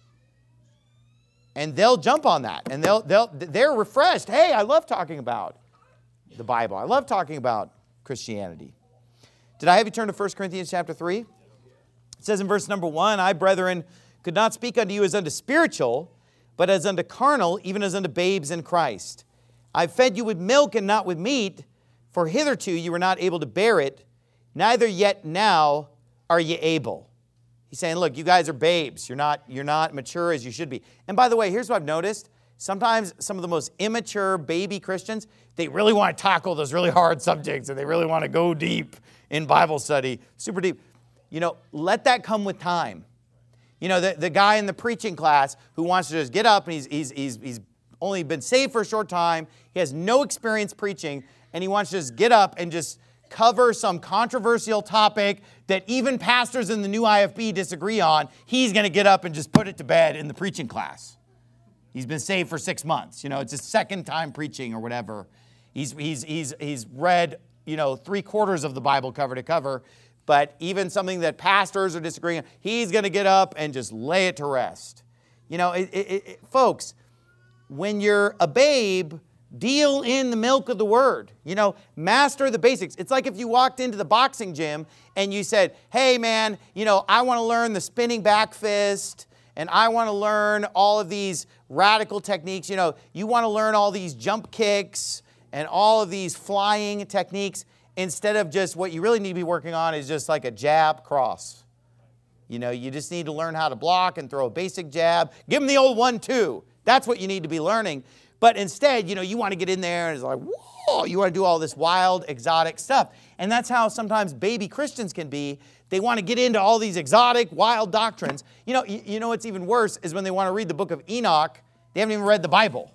And they'll jump on that. And they'll, they'll, they're refreshed. Hey, I love talking about the Bible. I love talking about Christianity. Did I have you turn to First Corinthians chapter three? It says in verse number one, I, brethren, could not speak unto you as unto spiritual, but as unto carnal, even as unto babes in Christ. I fed you with milk and not with meat, for hitherto you were not able to bear it, neither yet now are ye able. He's saying, look, you guys are babes. You're not, you're not mature as you should be. And by the way, here's what I've noticed. Sometimes some of the most immature baby Christians, they really want to tackle those really hard subjects and they really want to go deep in Bible study, super deep. You know, let that come with time. You know, the, the guy in the preaching class who wants to just get up and he's, he's, he's, he's only been saved for a short time. He has no experience preaching and he wants to just get up and just cover some controversial topic that even pastors in the new I F B disagree on. He's going to get up and just put it to bed in the preaching class. He's been saved for six months. You know, it's his second time preaching or whatever. He's, he's, he's, he's read, you know, three quarters of the Bible cover to cover. But even something that pastors are disagreeing on, he's going to get up and just lay it to rest. You know, it, it, it, folks, when you're a babe, deal in the milk of the word. You know, master the basics. It's like if you walked into the boxing gym and you said, hey, man, you know, I want to learn the spinning back fist and I want to learn all of these radical techniques. You know, you want to learn all these jump kicks and all of these flying techniques instead of just what you really need to be working on is just like a jab cross. You know, you just need to learn how to block and throw a basic jab. Give them the old one, two. That's what you need to be learning. But instead, you know, you want to get in there and it's like, whoa, you want to do all this wild, exotic stuff. And that's how sometimes baby Christians can be. They want to get into all these exotic, wild doctrines. You know, you, you know what's even worse is when they want to read the book of Enoch, they haven't even read the Bible.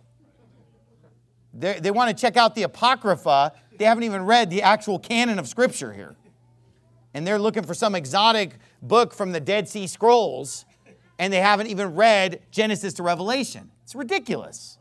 They're, they want to check out the Apocrypha. They haven't even read the actual canon of Scripture here. And they're looking for some exotic book from the Dead Sea Scrolls, and they haven't even read Genesis to Revelation. It's ridiculous.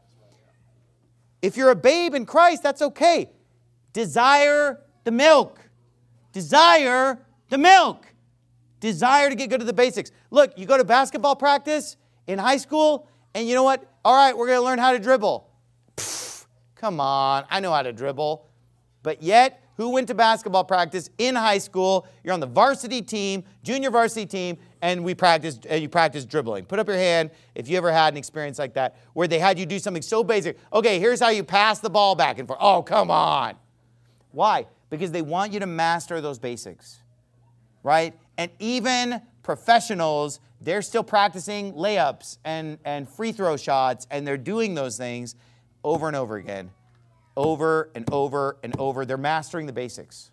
If you're a babe in Christ, that's okay. Desire the milk. Desire the milk. Desire to get good at the basics. Look, you go to basketball practice in high school, and you know what? All right, we're going to learn how to dribble. Pfft, come on, I know how to dribble. But yet, who went to basketball practice in high school? You're on the varsity team, junior varsity team, and we practiced, uh, you practice dribbling. Put up your hand if you ever had an experience like that where they had you do something so basic. Okay, here's how you pass the ball back and forth. Oh, come on. Why? Because they want you to master those basics, right? And even professionals, they're still practicing layups and, and free throw shots, and they're doing those things over and over again, over and over and over. They're mastering the basics.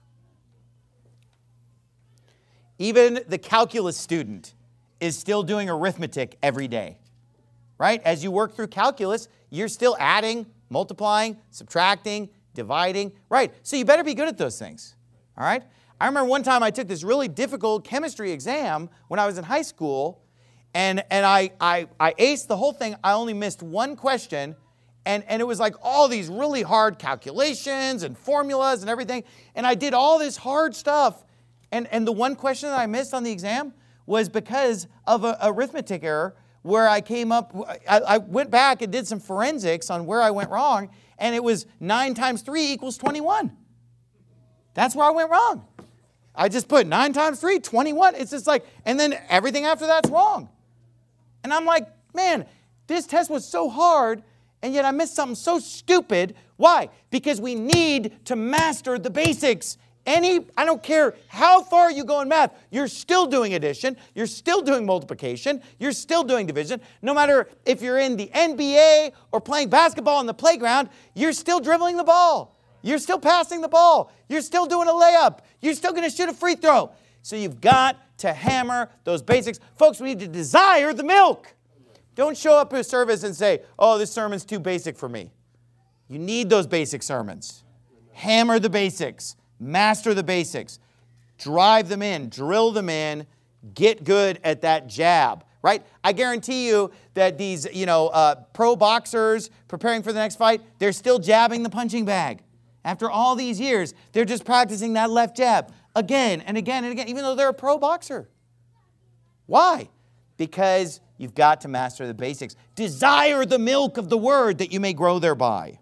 Even the calculus student is still doing arithmetic every day, right? As you work through calculus, you're still adding, multiplying, subtracting, dividing, right? So you better be good at those things, all right? I remember one time I took this really difficult chemistry exam when I was in high school, and, and I, I, I aced the whole thing. I only missed one question, and, and it was like all these really hard calculations and formulas and everything, and I did all this hard stuff. And, and the one question that I missed on the exam was because of an arithmetic error where I came up, I, I went back and did some forensics on where I went wrong, and it was nine times three equals twenty-one. That's where I went wrong. I just put nine times three, twenty-one. It's just like, and then everything after that's wrong. And I'm like, man, this test was so hard, and yet I missed something so stupid. Why? Because we need to master the basics. Any, I don't care how far you go in math, you're still doing addition, you're still doing multiplication, you're still doing division. No matter if you're in the N B A or playing basketball on the playground, you're still dribbling the ball. You're still passing the ball. You're still doing a layup. You're still going to shoot a free throw. So you've got to hammer those basics. Folks, we need to desire the milk. Don't show up to a service and say, oh, this sermon's too basic for me. You need those basic sermons. Hammer the basics. Master the basics. Drive them in. Drill them in. Get good at that jab. right? I guarantee you that these, you know, uh, pro boxers preparing for the next fight, they're still jabbing the punching bag. After all these years, they're just practicing that left jab again and again and again, even though they're a pro boxer. Why? Because you've got to master the basics. Desire the milk of the word that you may grow thereby.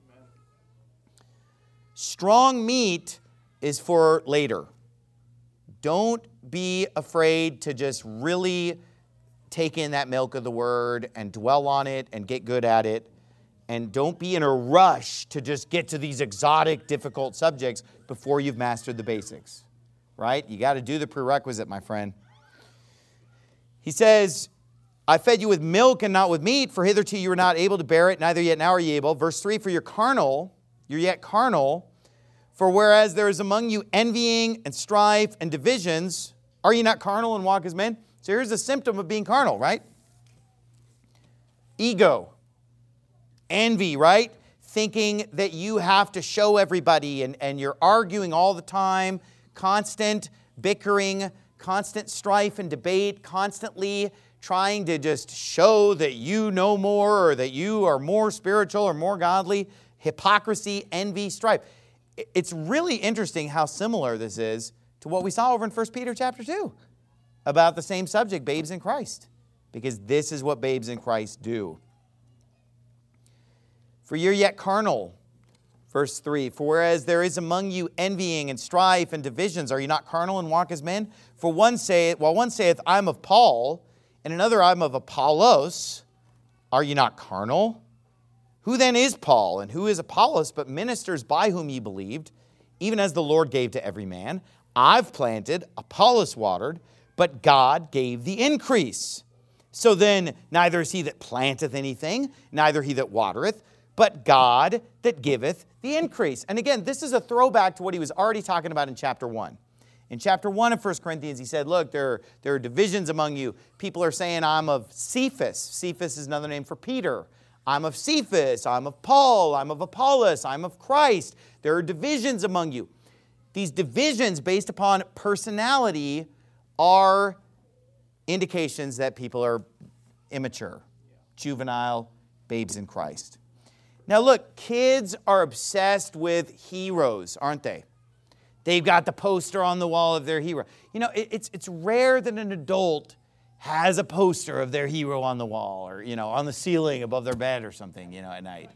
Strong meat is for later. Don't be afraid to just really take in that milk of the word and dwell on it and get good at it. And don't be in a rush to just get to these exotic, difficult subjects before you've mastered the basics. Right? You got to do the prerequisite, my friend. He says, I fed you with milk and not with meat, for hitherto you were not able to bear it, neither yet now are ye able. Verse three, for you're carnal, you're yet carnal, for whereas there is among you envying and strife and divisions, are ye not carnal and walk as men? So here's a symptom of being carnal, right? Ego, envy, right? Thinking that you have to show everybody, and, and you're arguing all the time, constant bickering, constant strife and debate, constantly trying to just show that you know more or that you are more spiritual or more godly. Hypocrisy, envy, strife. It's really interesting how similar this is to what we saw over in First Peter chapter two about the same subject, babes in Christ, because this is what babes in Christ do. For you're yet carnal. Verse three, for whereas there is among you envying and strife and divisions, are you not carnal and walk as men? For one saith, while one saith, I'm of Paul, and another, I'm of Apollos, are you not carnal? Who then is Paul, and who is Apollos, but ministers by whom ye believed, even as the Lord gave to every man? I've planted, Apollos watered, but God gave the increase. So then, neither is he that planteth anything, neither he that watereth, but God that giveth the increase. And again, this is a throwback to what he was already talking about in chapter one. In chapter one of First Corinthians, he said, look, there are, there are divisions among you. People are saying, I'm of Cephas. Cephas is another name for Peter. I'm of Cephas. I'm of Paul. I'm of Apollos. I'm of Christ. There are divisions among you. These divisions based upon personality are indications that people are immature, juvenile, babes in Christ. Now look, kids are obsessed with heroes, aren't they? They've got the poster on the wall of their hero. You know, it, it's, it's rare that an adult has a poster of their hero on the wall or, you know, on the ceiling above their bed or something, you know, at night.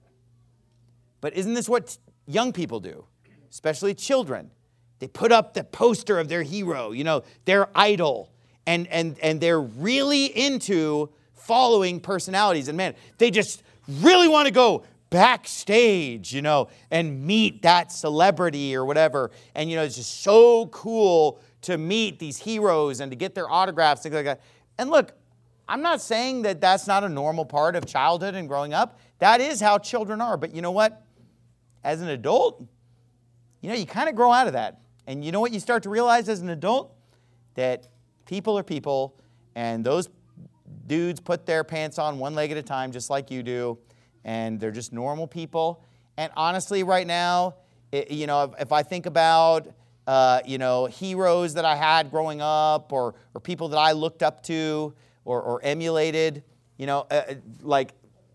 But isn't this what young people do, especially children? They put up the poster of their hero, you know, their idol, and, and, and they're really into following personalities. And man, they just really want to go backstage, you know, and meet that celebrity or whatever. And, you know, it's just so cool to meet these heroes and to get their autographs, things like that. And look, I'm not saying that that's not a normal part of childhood and growing up. That is how children are. But you know what? As an adult, you know, you kind of grow out of that. And you know what you start to realize as an adult? That people are people, and those dudes put their pants on one leg at a time, just like you do, and they're just normal people. And honestly, right now, it, you know, if, if I think about, uh, you know, heroes that I had growing up, or or people that I looked up to, or, or emulated, you know, uh, like,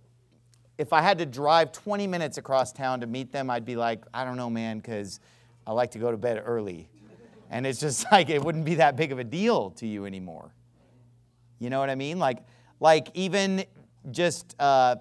if I had to drive twenty minutes across town to meet them, I'd be like, I don't know, man, because I like to go to bed early. And it's just like, it wouldn't be that big of a deal to you anymore. You know what I mean? Like, like even just, uh,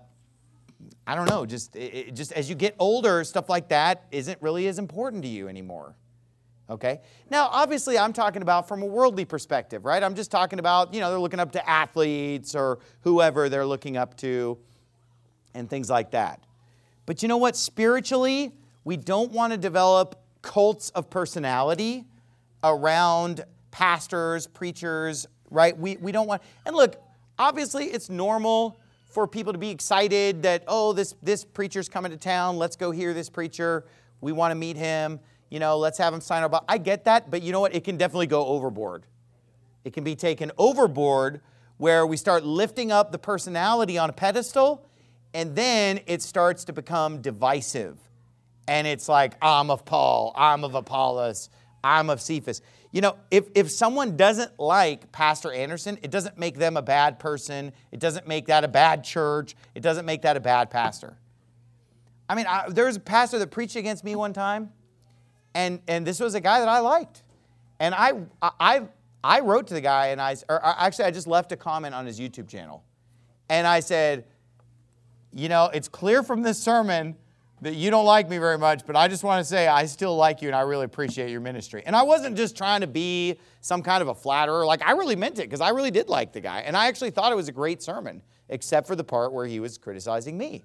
I don't know, just, it, just as you get older, stuff like that isn't really as important to you anymore. Okay? Now, obviously, I'm talking about from a worldly perspective, right? I'm just talking about, you know, they're looking up to athletes or whoever they're looking up to and things like that. But you know what? Spiritually, we don't want to develop cults of personality around pastors, preachers, right? We, we don't want, and look, obviously it's normal for people to be excited that, oh, this, this preacher's coming to town. Let's go hear this preacher. We want to meet him. You know, let's have him sign up. I get that, but you know what? It can definitely go overboard. It can be taken overboard where we start lifting up the personality on a pedestal, and then it starts to become divisive. And it's like, I'm of Paul, I'm of Apollos, I'm of Cephas. You know, if, if someone doesn't like Pastor Anderson, it doesn't make them a bad person. It doesn't make that a bad church. It doesn't make that a bad pastor. I mean, I, there was a pastor that preached against me one time, and, and this was a guy that I liked. And I, I, I wrote to the guy, and I, or actually I just left a comment on his YouTube channel. And I said, you know, it's clear from this sermon that you don't like me very much, but I just want to say I still like you and I really appreciate your ministry. And I wasn't just trying to be some kind of a flatterer. Like, I really meant it because I really did like the guy. And I actually thought it was a great sermon, except for the part where he was criticizing me.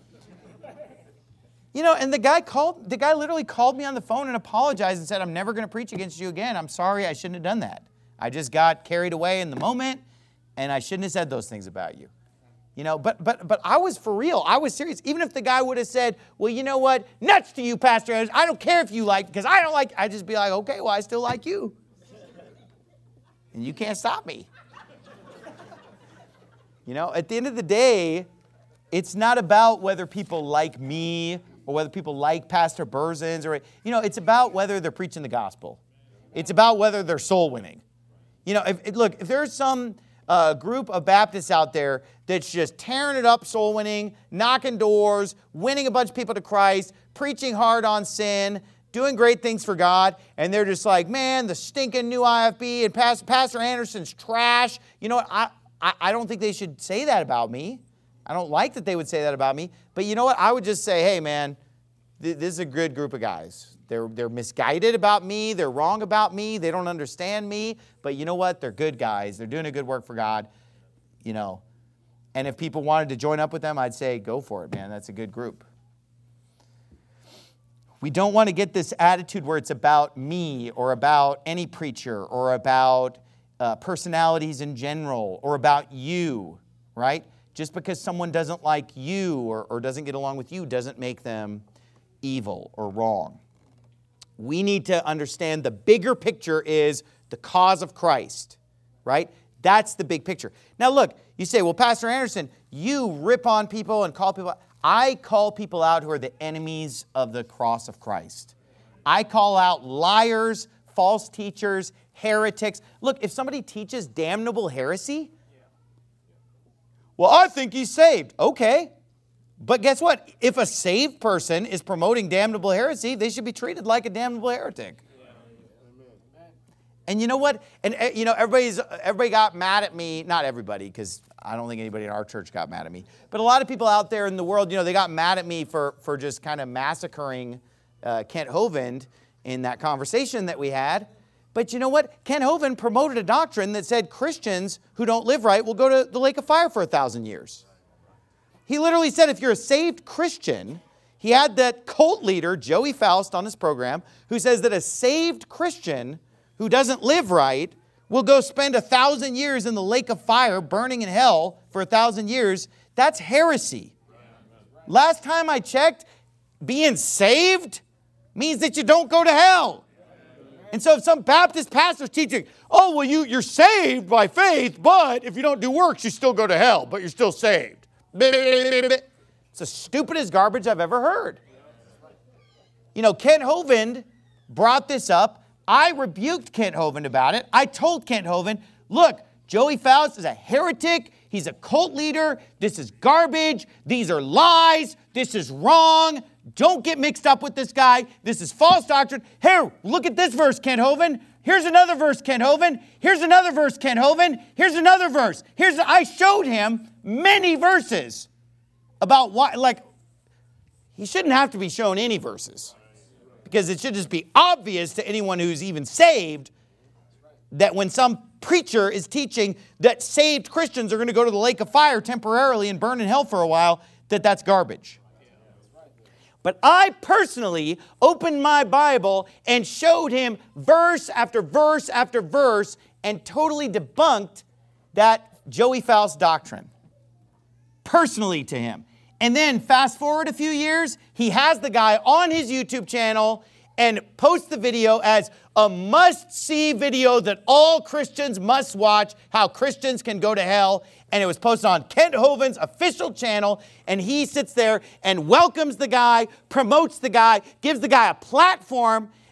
You know, and the guy called, the guy literally called me on the phone and apologized and said, I'm never going to preach against you again. I'm sorry, I shouldn't have done that. I just got carried away in the moment, and I shouldn't have said those things about you. You know, but but but I was for real. I was serious. Even if the guy would have said, well, you know what? Nuts to you, Pastor Anderson. I don't care if you like, because I don't like, I'd just be like, okay, well, I still like you. And you can't stop me. You know, at the end of the day, it's not about whether people like me or whether people like Pastor Berzins, or, you know, it's about whether they're preaching the gospel. It's about whether they're soul winning. You know, if, if, look, if there's some uh, group of Baptists out there that's just tearing it up, soul winning, knocking doors, winning a bunch of people to Christ, preaching hard on sin, doing great things for God, and they're just like, man, the stinking new I F B and Pastor, Pastor Anderson's trash. You know what? I, I, I don't think they should say that about me. I don't like that they would say that about me. But you know what? I would just say, hey, man, th- this is a good group of guys. They're, they're misguided about me. They're wrong about me. They don't understand me. But you know what? They're good guys. They're doing a good work for God. You know. And if people wanted to join up with them, I'd say, go for it, man. That's a good group. We don't want to get this attitude where it's about me or about any preacher or about uh, personalities in general or about you, right? Just because someone doesn't like you or, or doesn't get along with you doesn't make them evil or wrong. We need to understand the bigger picture is the cause of Christ, right? That's the big picture. Now look, you say, well, Pastor Anderson, you rip on people and call people out. I call people out who are the enemies of the cross of Christ. I call out liars, false teachers, heretics. Look, if somebody teaches damnable heresy, well, I think he's saved. Okay. But guess what? If a saved person is promoting damnable heresy, they should be treated like a damnable heretic. And you know what? And you know, everybody's everybody got mad at me. Not everybody, because I don't think anybody in our church got mad at me. But a lot of people out there in the world, you know, they got mad at me for, for just kind of massacring uh, Kent Hovind in that conversation that we had. But you know what? Kent Hovind promoted a doctrine that said Christians who don't live right will go to the lake of fire for a thousand years. He literally said if you're a saved Christian, he had that cult leader, Joey Faust, on his program, who says that a saved Christian who doesn't live right will go spend a thousand years in the lake of fire, burning in hell for a thousand years. That's heresy. Last time I checked, being saved means that you don't go to hell. And so if some Baptist pastor's teaching, oh, well, you, you're saved by faith, but if you don't do works, you still go to hell, but you're still saved. It's the stupidest garbage I've ever heard. You know, Kent Hovind brought this up. I rebuked Kent Hovind about it. I told Kent Hovind, look, Joey Faust is a heretic. He's a cult leader. This is garbage. These are lies. This is wrong. Don't get mixed up with this guy. This is false doctrine. Here, look at this verse, Kent Hovind. Here's another verse, Kent Hovind. Here's another verse, Kent Hovind. Here's another verse. Here's I showed him many verses about why, like, he shouldn't have to be shown any verses. Because it should just be obvious to anyone who's even saved that when some preacher is teaching that saved Christians are going to go to the lake of fire temporarily and burn in hell for a while, that that's garbage. But I personally opened my Bible and showed him verse after verse after verse and totally debunked that Joey Faust doctrine. Personally to him. And then fast forward a few years, he has the guy on his YouTube channel and posts the video as a must-see video that all Christians must watch, how Christians can go to hell. And it was posted on Kent Hovind's official channel. And he sits there and welcomes the guy, promotes the guy, gives the guy a platform.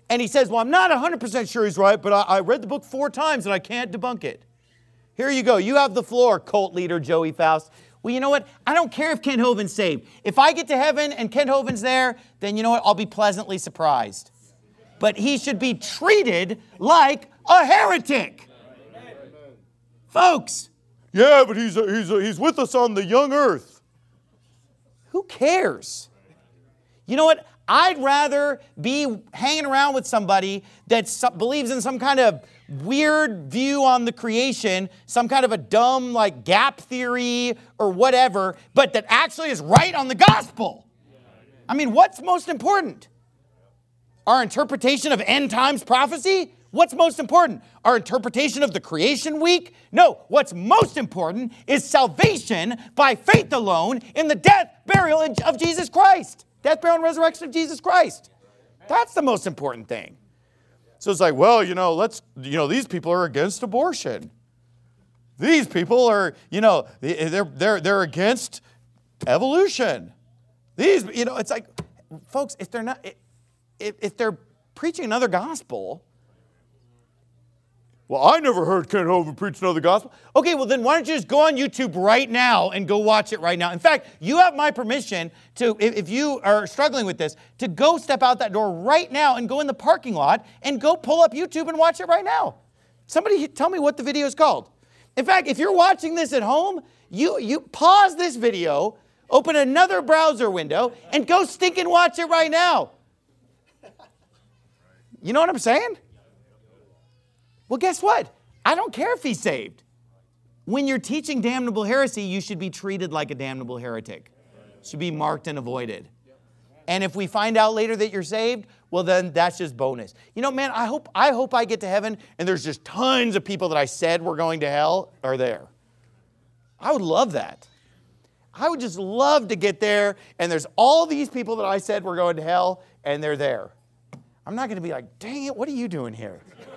and he says, well, I'm not one hundred percent sure he's right, but I, I read the book four times and I can't debunk it. Here you go. You have the floor, cult leader Joey Faust. Well, you know what? I don't care if Kent Hovind's saved. If I get to heaven and Kent Hovind's there, then you know what? I'll be pleasantly surprised. But he should be treated like a heretic. Amen. Folks. Yeah, but he's, he's, he's with us on the young earth. Who cares? You know what? I'd rather be hanging around with somebody that believes in some kind of weird view on the creation, some kind of a dumb like gap theory or whatever, but that actually is right on the gospel. I mean, what's most important? Our interpretation of end times prophecy? What's most important? Our interpretation of the creation week? No, what's most important is salvation by faith alone in the death, burial of Jesus Christ. Death, burial, and resurrection of Jesus Christ. That's the most important thing. So it's like, well, you know, let's, you know, these people are against abortion. These people are, you know, they're they're they're against evolution. These, you know, it's like, folks, if they're not, if, if they're preaching another gospel, well, I never heard Kent Hovind preach another gospel. Okay, well then why don't you just go on YouTube right now and go watch it right now. In fact, you have my permission to, if, if you are struggling with this, to go step out that door right now and go in the parking lot and go pull up YouTube and watch it right now. Somebody tell me what the video is called. In fact, if you're watching this at home, you, you pause this video, open another browser window, and go stink and watch it right now. You know what I'm saying? Well, guess what? I don't care if he's saved. When you're teaching damnable heresy, you should be treated like a damnable heretic. Should be marked and avoided. And if we find out later that you're saved, well, then that's just bonus. You know, man, I hope I hope I get to heaven and there's just tons of people that I said were going to hell are there. I would love that. I would just love to get there and there's all these people that I said were going to hell and they're there. I'm not going to be like, dang it, what are you doing here?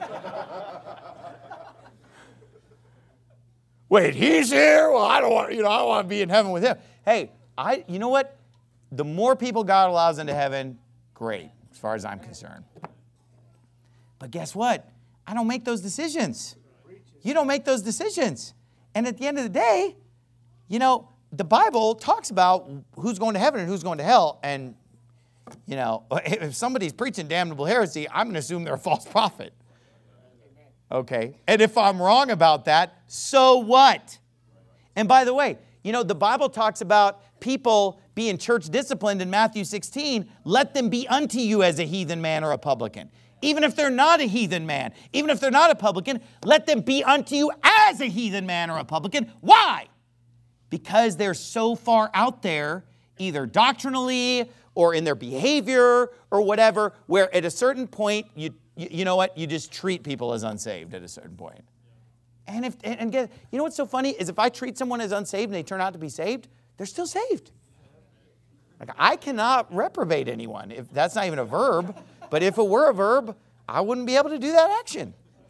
Wait, he's here? Well, I don't want, you know, I want to be in heaven with him. Hey, I, you know what? The more people God allows into heaven, great, as far as I'm concerned. But guess what? I don't make those decisions. You don't make those decisions. And at the end of the day, you know, the Bible talks about who's going to heaven and who's going to hell. And, you know, if somebody's preaching damnable heresy, I'm going to assume they're a false prophet. Okay, and if I'm wrong about that, so what? And by the way, you know, the Bible talks about people being church disciplined in Matthew sixteen. Let them be unto you as a heathen man or a publican. Even if they're not a heathen man, even if they're not a publican, let them be unto you as a heathen man or a publican. Why? Because they're so far out there, either doctrinally or in their behavior or whatever, where at a certain point you You, you know what? You just treat people as unsaved at a certain point. And if and, and get, you know what's so funny is if I treat someone as unsaved and they turn out to be saved, they're still saved. Like I cannot reprobate anyone. If that's not even a verb, but if it were a verb, I wouldn't be able to do that action.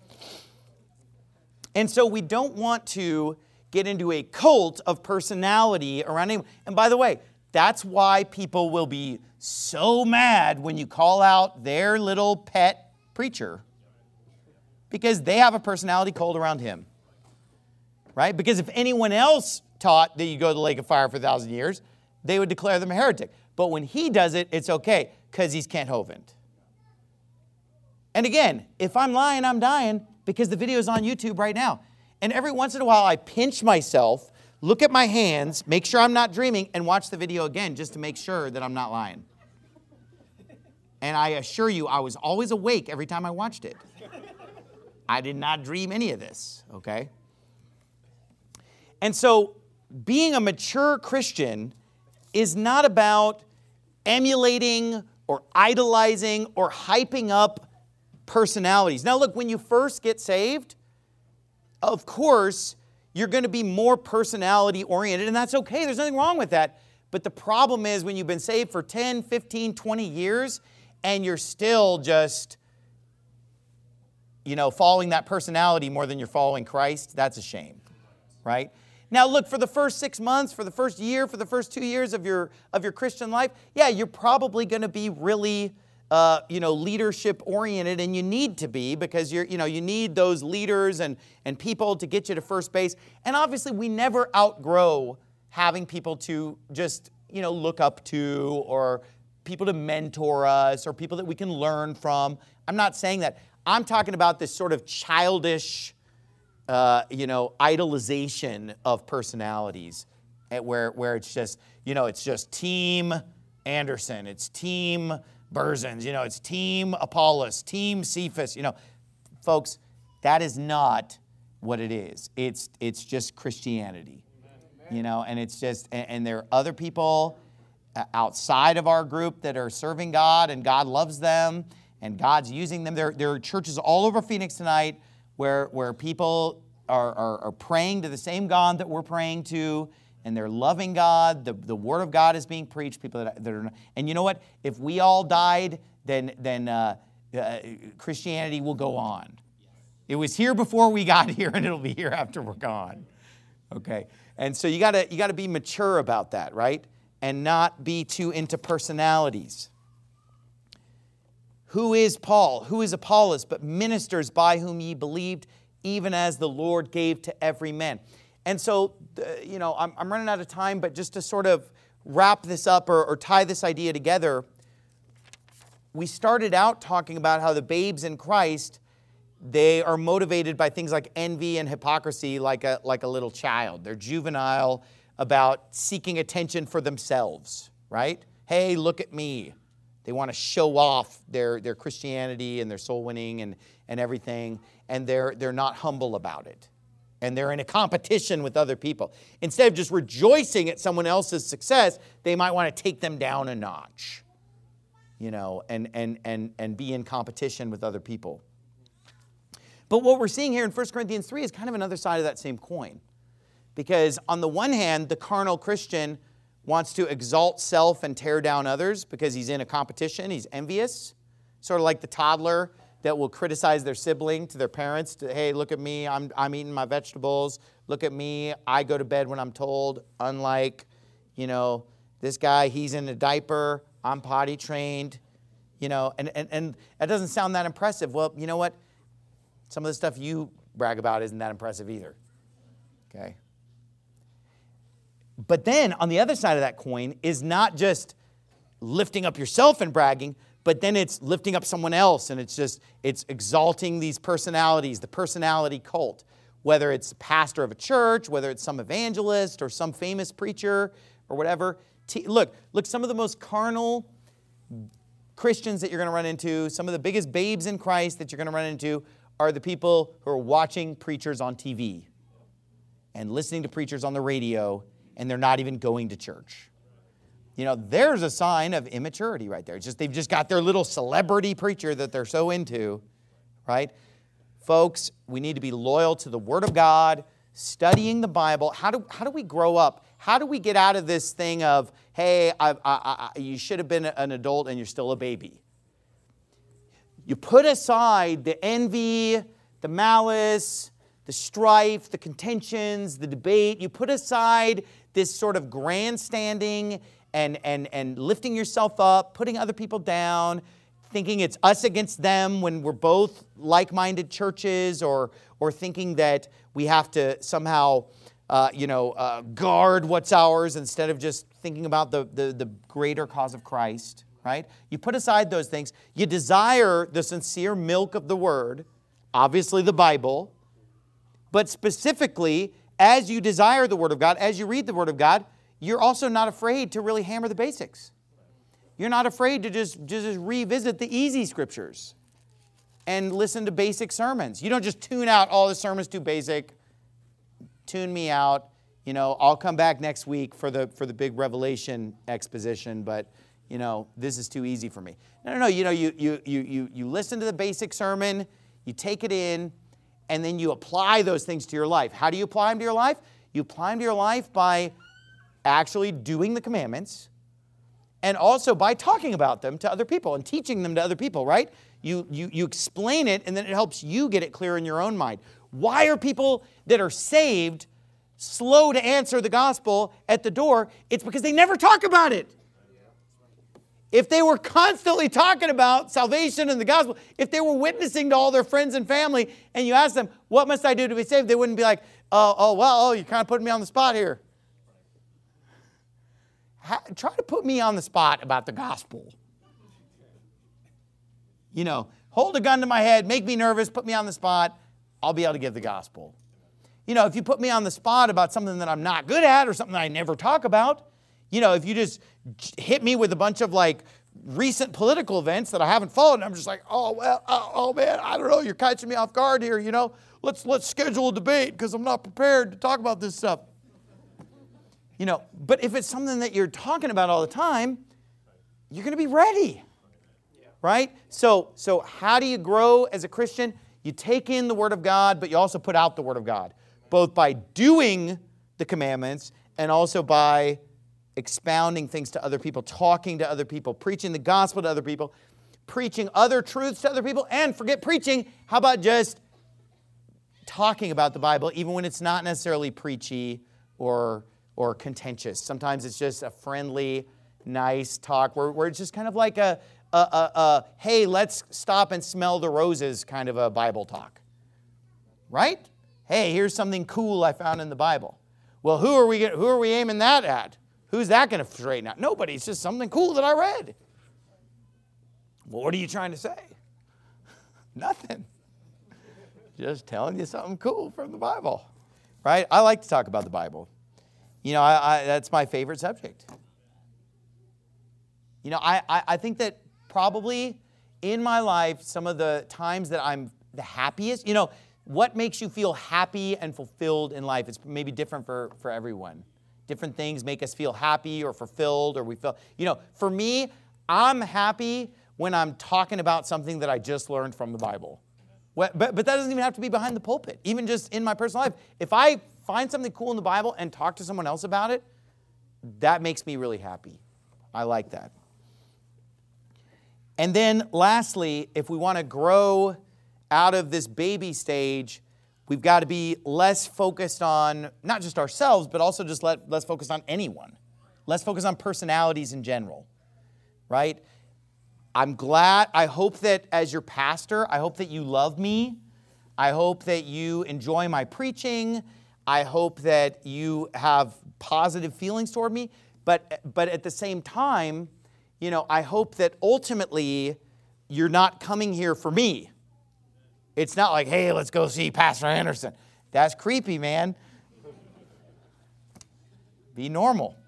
And so we don't want to get into a cult of personality around anyone. And by the way, that's why people will be so mad when you call out their little pet preacher, because they have a personality cult around him, right? Because if anyone else taught that you go to the lake of fire for a thousand years, they would declare them a heretic. But when he does it, it's okay, because he's Kent Hovind. And again, if I'm lying, I'm dying, because the video's on YouTube right now. And every once in a while, I pinch myself, look at my hands, make sure I'm not dreaming, and watch the video again just to make sure that I'm not lying. And I assure you, I was always awake every time I watched it. I did not dream any of this, okay? And so being a mature Christian is not about emulating or idolizing or hyping up personalities. Now look, when you first get saved, of course, you're going to be more personality oriented, and that's okay. There's nothing wrong with that. But the problem is when you've been saved for ten, fifteen, twenty years, and you're still just, you know, following that personality more than you're following Christ, that's a shame, right? Now, look, for the first six months, for the first year, for the first two years of your, of your Christian life, yeah, you're probably going to be really uh, you know, leadership oriented, and you need to be, because you're, you know, you need those leaders and, and people to get you to first base. And obviously we never outgrow having people to just, you know, look up to, or people to mentor us, or people that we can learn from. I'm not saying that. I'm talking about this sort of childish, uh, you know, idolization of personalities, at where, where it's just, you know, it's just Team Anderson, it's Team Berzins, you know, it's Team Apollos, Team Cephas, you know. Folks, that is not what it is. It's, it's just Christianity, you know, and it's just, and, and there are other people outside of our group that are serving God, and God loves them, and God's using them. There, there are churches all over Phoenix tonight where, where people are, are, are praying to the same God that we're praying to, and they're loving God. The, the Word of God is being preached. People that, that are, and you know what? If we all died, then, then uh, uh, Christianity will go on. It was here before we got here, and it'll be here after we're gone. Okay? And so you gotta, you gotta be mature about that, right? And not be too into personalities. Who is Paul? Who is Apollos? But ministers by whom ye believed, even as the Lord gave to every man. And so, uh, you know, I'm, I'm running out of time, but just to sort of wrap this up, or, or tie this idea together, we started out talking about how the babes in Christ, they are motivated by things like envy and hypocrisy, like a, like a little child. They're juvenile about seeking attention for themselves, right? Hey, look at me. They want to show off their, their Christianity and their soul winning and, and everything, and they're, they're not humble about it. And they're in a competition with other people. Instead of just rejoicing at someone else's success, they might want to take them down a notch, you know, and, and, and, and be in competition with other people. But what we're seeing here in First Corinthians three is kind of another side of that same coin. Because on the one hand, the carnal Christian wants to exalt self and tear down others because he's in a competition, he's envious. Sort of like the toddler that will criticize their sibling to their parents. To, hey, look at me, I'm, I'm eating my vegetables. Look at me, I go to bed when I'm told. Unlike, you know, this guy, he's in a diaper, I'm potty trained. You know, and, and, and that doesn't sound that impressive. Well, you know what? Some of the stuff you brag about isn't that impressive either. Okay? But then, on the other side of that coin is not just lifting up yourself and bragging, but then it's lifting up someone else, and it's just, it's exalting these personalities, the personality cult. Whether it's a pastor of a church, whether it's some evangelist or some famous preacher or whatever. T- look, look, some of the most carnal Christians that you're going to run into, some of the biggest babes in Christ that you're going to run into are the people who are watching preachers on T V and listening to preachers on the radio, and they're not even going to church. You know, there's a sign of immaturity right there. It's just they've just got their little celebrity preacher that they're so into, right? Folks, we need to be loyal to the Word of God, studying the Bible. How do, how do we grow up? How do we get out of this thing of, hey, I, I, I, you should have been an adult and you're still a baby? You put aside the envy, the malice, the strife, the contentions, the debate. You put aside this sort of grandstanding and, and, and lifting yourself up, putting other people down, thinking it's us against them when we're both like-minded churches, or, or thinking that we have to somehow uh, you know, uh, guard what's ours instead of just thinking about the, the, the greater cause of Christ, right? You put aside those things. You desire the sincere milk of the Word, obviously the Bible, but specifically, as you desire the Word of God, as you read the Word of God, you're also not afraid to really hammer the basics. You're not afraid to just, just revisit the easy scriptures and listen to basic sermons. You don't just tune out all the sermons too basic, tune me out. You know, I'll come back next week for the for the big Revelation exposition, but you know, this is too easy for me. No, no, no. You know, you you you you you listen to the basic sermon, you take it in, and then you apply those things to your life. How do you apply them to your life? You apply them to your life by actually doing the commandments, and also by talking about them to other people and teaching them to other people, right? You, you, you explain it, and then it helps you get it clear in your own mind. Why are people that are saved slow to answer the gospel at the door? It's because they never talk about it. if they were constantly talking about salvation and the gospel, if they were witnessing to all their friends and family, and you ask them, what must I do to be saved? They wouldn't be like, oh, oh well, oh, you're kind of putting me on the spot here. Ha- try to put me on the spot about the gospel. You know, hold a gun to my head, make me nervous, put me on the spot. I'll be able to give the gospel. You know, if you put me on the spot about something that I'm not good at or something that I never talk about, you know, if you just hit me with a bunch of like recent political events that I haven't followed, and I'm just like, oh, well, oh, oh man, I don't know, you're catching me off guard here, you know. Let's, let's schedule a debate because I'm not prepared to talk about this stuff. You know, but if it's something that you're talking about all the time, you're going to be ready, right? So, so how do you grow as a Christian? You take in the Word of God, but you also put out the Word of God, both by doing the commandments and also by expounding things to other people, talking to other people, preaching the gospel to other people, preaching other truths to other people, and forget preaching, how about just talking about the Bible, even when it's not necessarily preachy or or contentious. Sometimes it's just a friendly, nice talk where, where it's just kind of like a, a, a, a, hey, let's stop and smell the roses kind of a Bible talk. Right? Hey, here's something cool I found in the Bible. Well, who are we who are we aiming that at? Who's that going to straighten out? Nobody. It's just something cool that I read. Well, what are you trying to say? Nothing. Just telling you something cool from the Bible. Right? I like to talk about the Bible. You know, I, I, that's my favorite subject. You know, I, I, I think that probably in my life, some of the times that I'm the happiest, you know, what makes you feel happy and fulfilled in life? It's maybe different for, for everyone. Different things make us feel happy or fulfilled, or we feel, you know, for me, I'm happy when I'm talking about something that I just learned from the Bible. But, but that doesn't even have to be behind the pulpit. Even just in my personal life. If I find something cool in the Bible and talk to someone else about it, that makes me really happy. I like that. And then lastly, if we want to grow out of this baby stage, we've got to be less focused on not just ourselves, but also just let, less focused on anyone. Less focused on personalities in general, right? I'm glad, I hope that as your pastor, I hope that you love me. I hope that you enjoy my preaching. I hope that you have positive feelings toward me. But, but at the same time, you know, I hope that ultimately you're not coming here for me. It's not like, hey, let's go see Pastor Anderson. That's creepy, man. Be normal.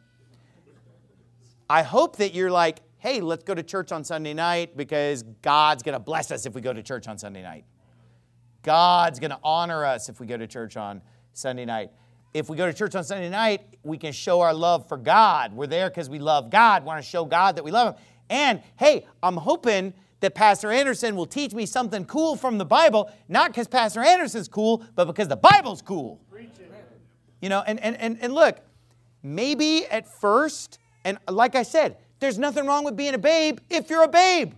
I hope that you're like, hey, let's go to church on Sunday night because God's going to bless us if we go to church on Sunday night. God's going to honor us if we go to church on Sunday night. If we go to church on Sunday night, we can show our love for God. We're there because we love God, want to show God that we love Him. And, hey, I'm hoping that Pastor Anderson will teach me something cool from the Bible, not because Pastor Anderson's cool, but because the Bible's cool. You know, and, and, and, and look, maybe at first, and like I said, there's nothing wrong with being a babe if you're a babe.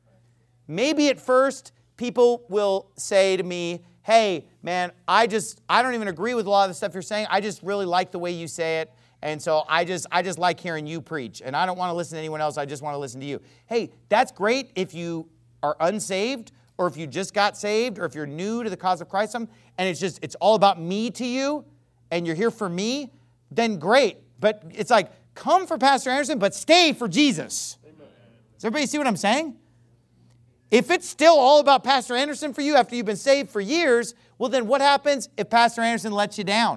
Maybe at first, people will say to me, hey, man, I just, I don't even agree with a lot of the stuff you're saying. I just really like the way you say it. And so I just, I just like hearing you preach. And I don't want to listen to anyone else. I just want to listen to you. Hey, that's great if you are unsaved or if you just got saved or if you're new to the cause of Christ and it's just, it's all about me to you and you're here for me, then great. But it's like, come for Pastor Anderson, but stay for Jesus. Amen. Does everybody see what I'm saying? If it's still all about Pastor Anderson for you after you've been saved for years, well then what happens if Pastor Anderson lets you down?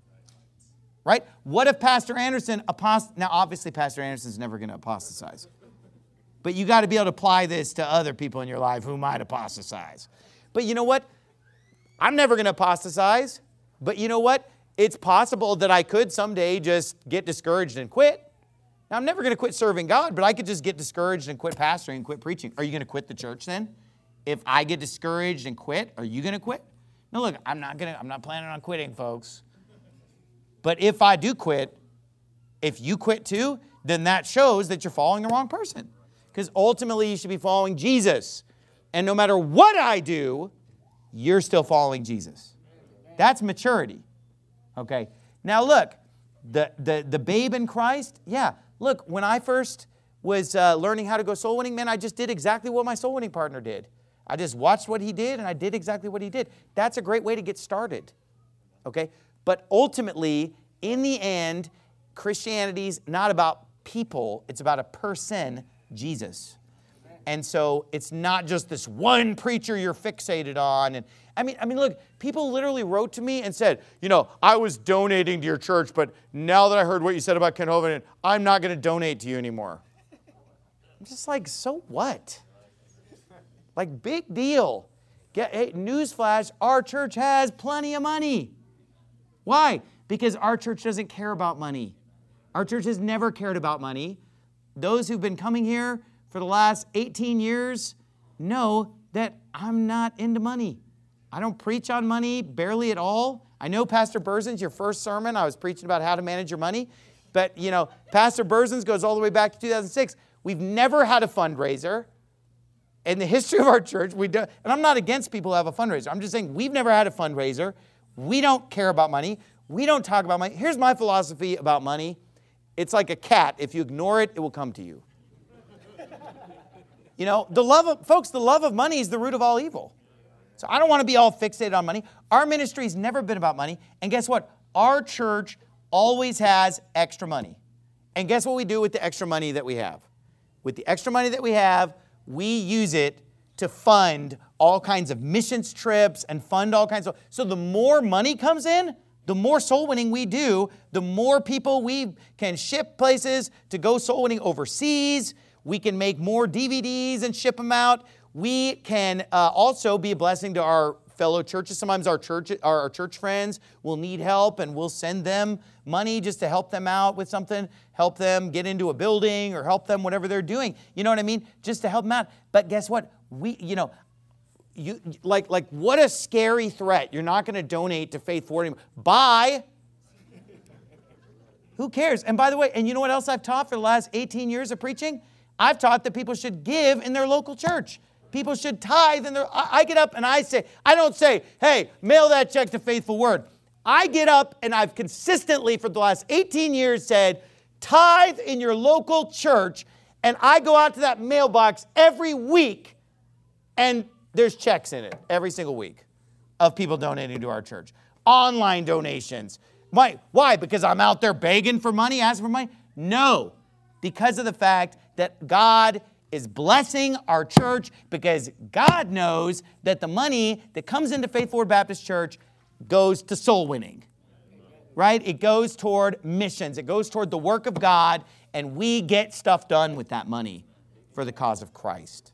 Right? What if Pastor Anderson apost... Now, obviously, Pastor Anderson's never going to apostatize. But you got to be able to apply this to other people in your life who might apostatize. But you know what? I'm never going to apostatize. But you know what? It's possible that I could someday just get discouraged and quit. Now, I'm never going to quit serving God, but I could just get discouraged and quit pastoring and quit preaching. Are you going to quit the church then? If I get discouraged and quit, are you going to quit? No, look, I'm not going to, I'm not planning on quitting, folks. But if I do quit, if you quit too, then that shows that you're following the wrong person. Because ultimately you should be following Jesus. And no matter what I do, you're still following Jesus. That's maturity. Okay. Now look, the, the, the babe in Christ, yeah. Look, when I first was uh, learning how to go soul winning, man, I just did exactly what my soul winning partner did. I just watched what he did, and I did exactly what he did. That's a great way to get started, okay? But ultimately, in the end, Christianity's not about people. It's about a person, Jesus. And so it's not just this one preacher you're fixated on. And I mean, I mean, look, people literally wrote to me and said, you know, I was donating to your church, but now that I heard what you said about Kent Hovind, I'm not going to donate to you anymore. I'm just like, so what? Like, big deal. Get, hey, newsflash, our church has plenty of money. Why? Because our church doesn't care about money. Our church has never cared about money. Those who've been coming here for the last eighteen years know that I'm not into money. I don't preach on money, barely at all. I know Pastor Berzins, your first sermon, I was preaching about how to manage your money. But, you know, Pastor Berzins goes all the way back to two thousand six. We've never had a fundraiser. In the history of our church, we do, and I'm not against people who have a fundraiser. I'm just saying we've never had a fundraiser. We don't care about money. We don't talk about money. Here's my philosophy about money. It's like a cat. If you ignore it, it will come to you. You know, the love of, folks, the love of money is the root of all evil. So I don't want to be all fixated on money. Our ministry's never been about money. And guess what? Our church always has extra money. And guess what we do with the extra money that we have? With the extra money that we have, we use it to fund all kinds of missions trips and fund all kinds of... So the more money comes in, the more soul winning we do, the more people we can ship places to go soul winning overseas. We can make more D V Ds and ship them out. We can uh, also be a blessing to our fellow churches. Sometimes our church, our, our church friends will need help, and we'll send them money just to help them out with something, help them get into a building or help them whatever they're doing. You know what I mean? Just to help them out. But guess what? We, you know, you like like what a scary threat. You're not going to donate to Faith Forward anymore. Bye. Who cares? And by the way, and you know what else I've taught for the last eighteen years of preaching? I've taught that people should give in their local church. People should tithe in their... I, I get up and I say... I don't say, hey, mail that check to Faithful Word. I get up and I've consistently for the last eighteen years said, tithe in your local church. And I go out to that mailbox every week and there's checks in it every single week of people donating to our church. Online donations. Why? Why? Because I'm out there begging for money, asking for money? No. Because of the fact that God is blessing our church, because God knows that the money that comes into Faith Forward Baptist Church goes to soul winning, right? It goes toward missions. It goes toward the work of God, and we get stuff done with that money for the cause of Christ.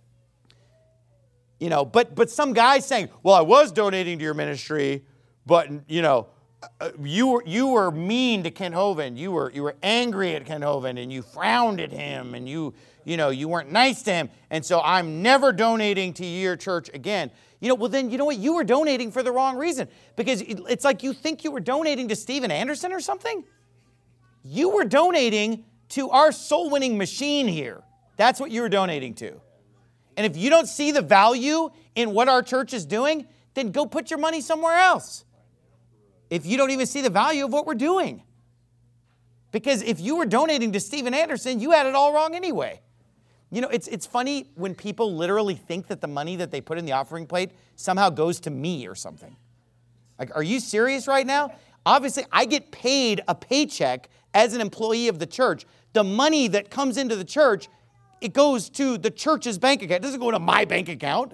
You know, but but some guy's saying, well, I was donating to your ministry, but, you know, Uh, you were you were mean to Kent Hovind. You were you were angry at Kent Hovind, and you frowned at him, and you you know you weren't nice to him. And so I'm never donating to your church again. You know, well then you know what? You were donating for the wrong reason, because it, it's like you think you were donating to Steven Anderson or something. You were donating to our soul winning machine here. That's what you were donating to. And if you don't see the value in what our church is doing, then go put your money somewhere else. If you don't even see the value of what we're doing. Because if you were donating to Steven Anderson, you had it all wrong anyway. You know, it's, it's funny when people literally think that the money that they put in the offering plate somehow goes to me or something. Like, are you serious right now? Obviously, I get paid a paycheck as an employee of the church. The money that comes into the church, it goes to the church's bank account. It doesn't go to my bank account.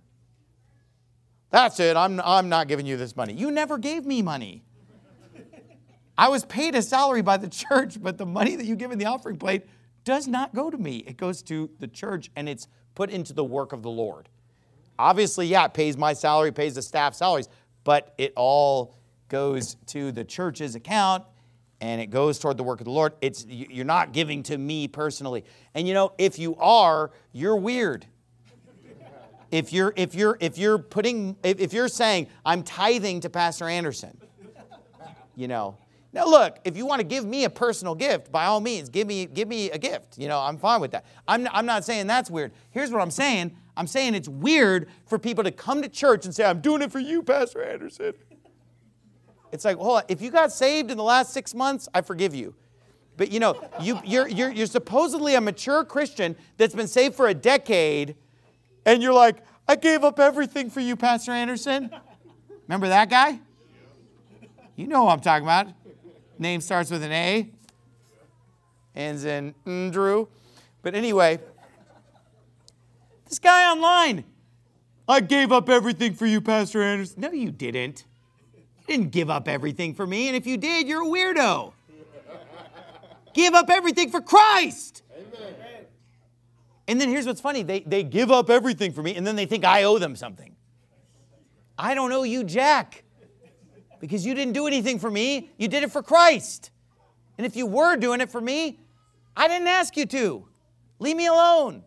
That's it. I'm, I'm not giving you this money. You never gave me money. I was paid a salary by the church, but the money that you give in the offering plate does not go to me. It goes to the church, and it's put into the work of the Lord. Obviously, yeah, it pays my salary, pays the staff salaries, but it all goes to the church's account, and it goes toward the work of the Lord. It's, you're not giving to me personally. And you know, if you are, you're weird. If you're if you're if you're putting if, if you're saying I'm tithing to Pastor Anderson, you know. Now look, if you want to give me a personal gift, by all means, give me give me a gift. You know, I'm fine with that. I'm I'm not saying that's weird. Here's what I'm saying. I'm saying it's weird for people to come to church and say, I'm doing it for you, Pastor Anderson. It's like, hold on, if you got saved in the last six months, I forgive you. But you know, you, you're, you're, you're supposedly a mature Christian that's been saved for a decade, and you're like, I gave up everything for you, Pastor Anderson. Remember that guy? You know who I'm talking about. Name starts with an A. Ends in Andrew. But anyway, this guy online, I gave up everything for you, Pastor Anderson. No, you didn't. You didn't give up everything for me, and if you did, you're a weirdo. Give up everything for Christ. Amen. And then here's what's funny. They, they give up everything for me, and then they think I owe them something. I don't owe you jack, because you didn't do anything for me. You did it for Christ. And if you were doing it for me, I didn't ask you to. Leave me alone.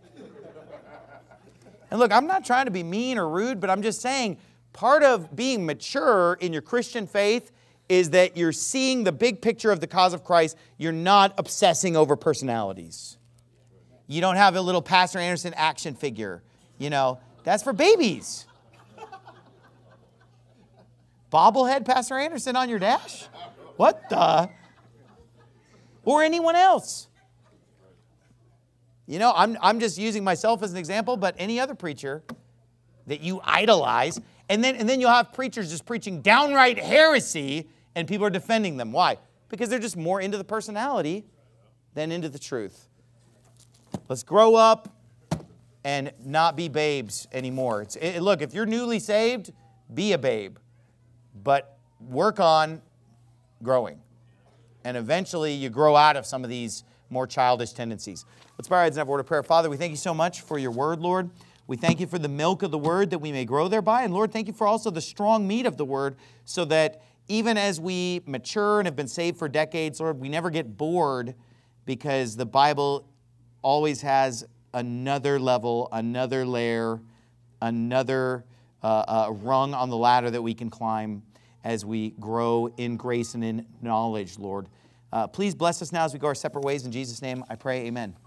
And look, I'm not trying to be mean or rude, but I'm just saying part of being mature in your Christian faith is that you're seeing the big picture of the cause of Christ. You're not obsessing over personalities. You don't have a little Pastor Anderson action figure. You know, that's for babies. Bobblehead Pastor Anderson on your dash? What the? Or anyone else. You know, I'm, I'm just using myself as an example, but any other preacher that you idolize, and then, and then you'll have preachers just preaching downright heresy, and people are defending them. Why? Because they're just more into the personality than into the truth. Let's grow up and not be babes anymore. It's, it, look, if you're newly saved, be a babe. But work on growing. And eventually you grow out of some of these more childish tendencies. Let's bow our heads and have a word of prayer. Father, we thank you so much for your word, Lord. We thank you for the milk of the word that we may grow thereby. And Lord, thank you for also the strong meat of the word so that even as we mature and have been saved for decades, Lord, we never get bored because the Bible always has another level, another layer, another uh, uh, rung on the ladder that we can climb as we grow in grace and in knowledge, Lord. Uh, please bless us now as we go our separate ways. In Jesus' name, I pray, amen.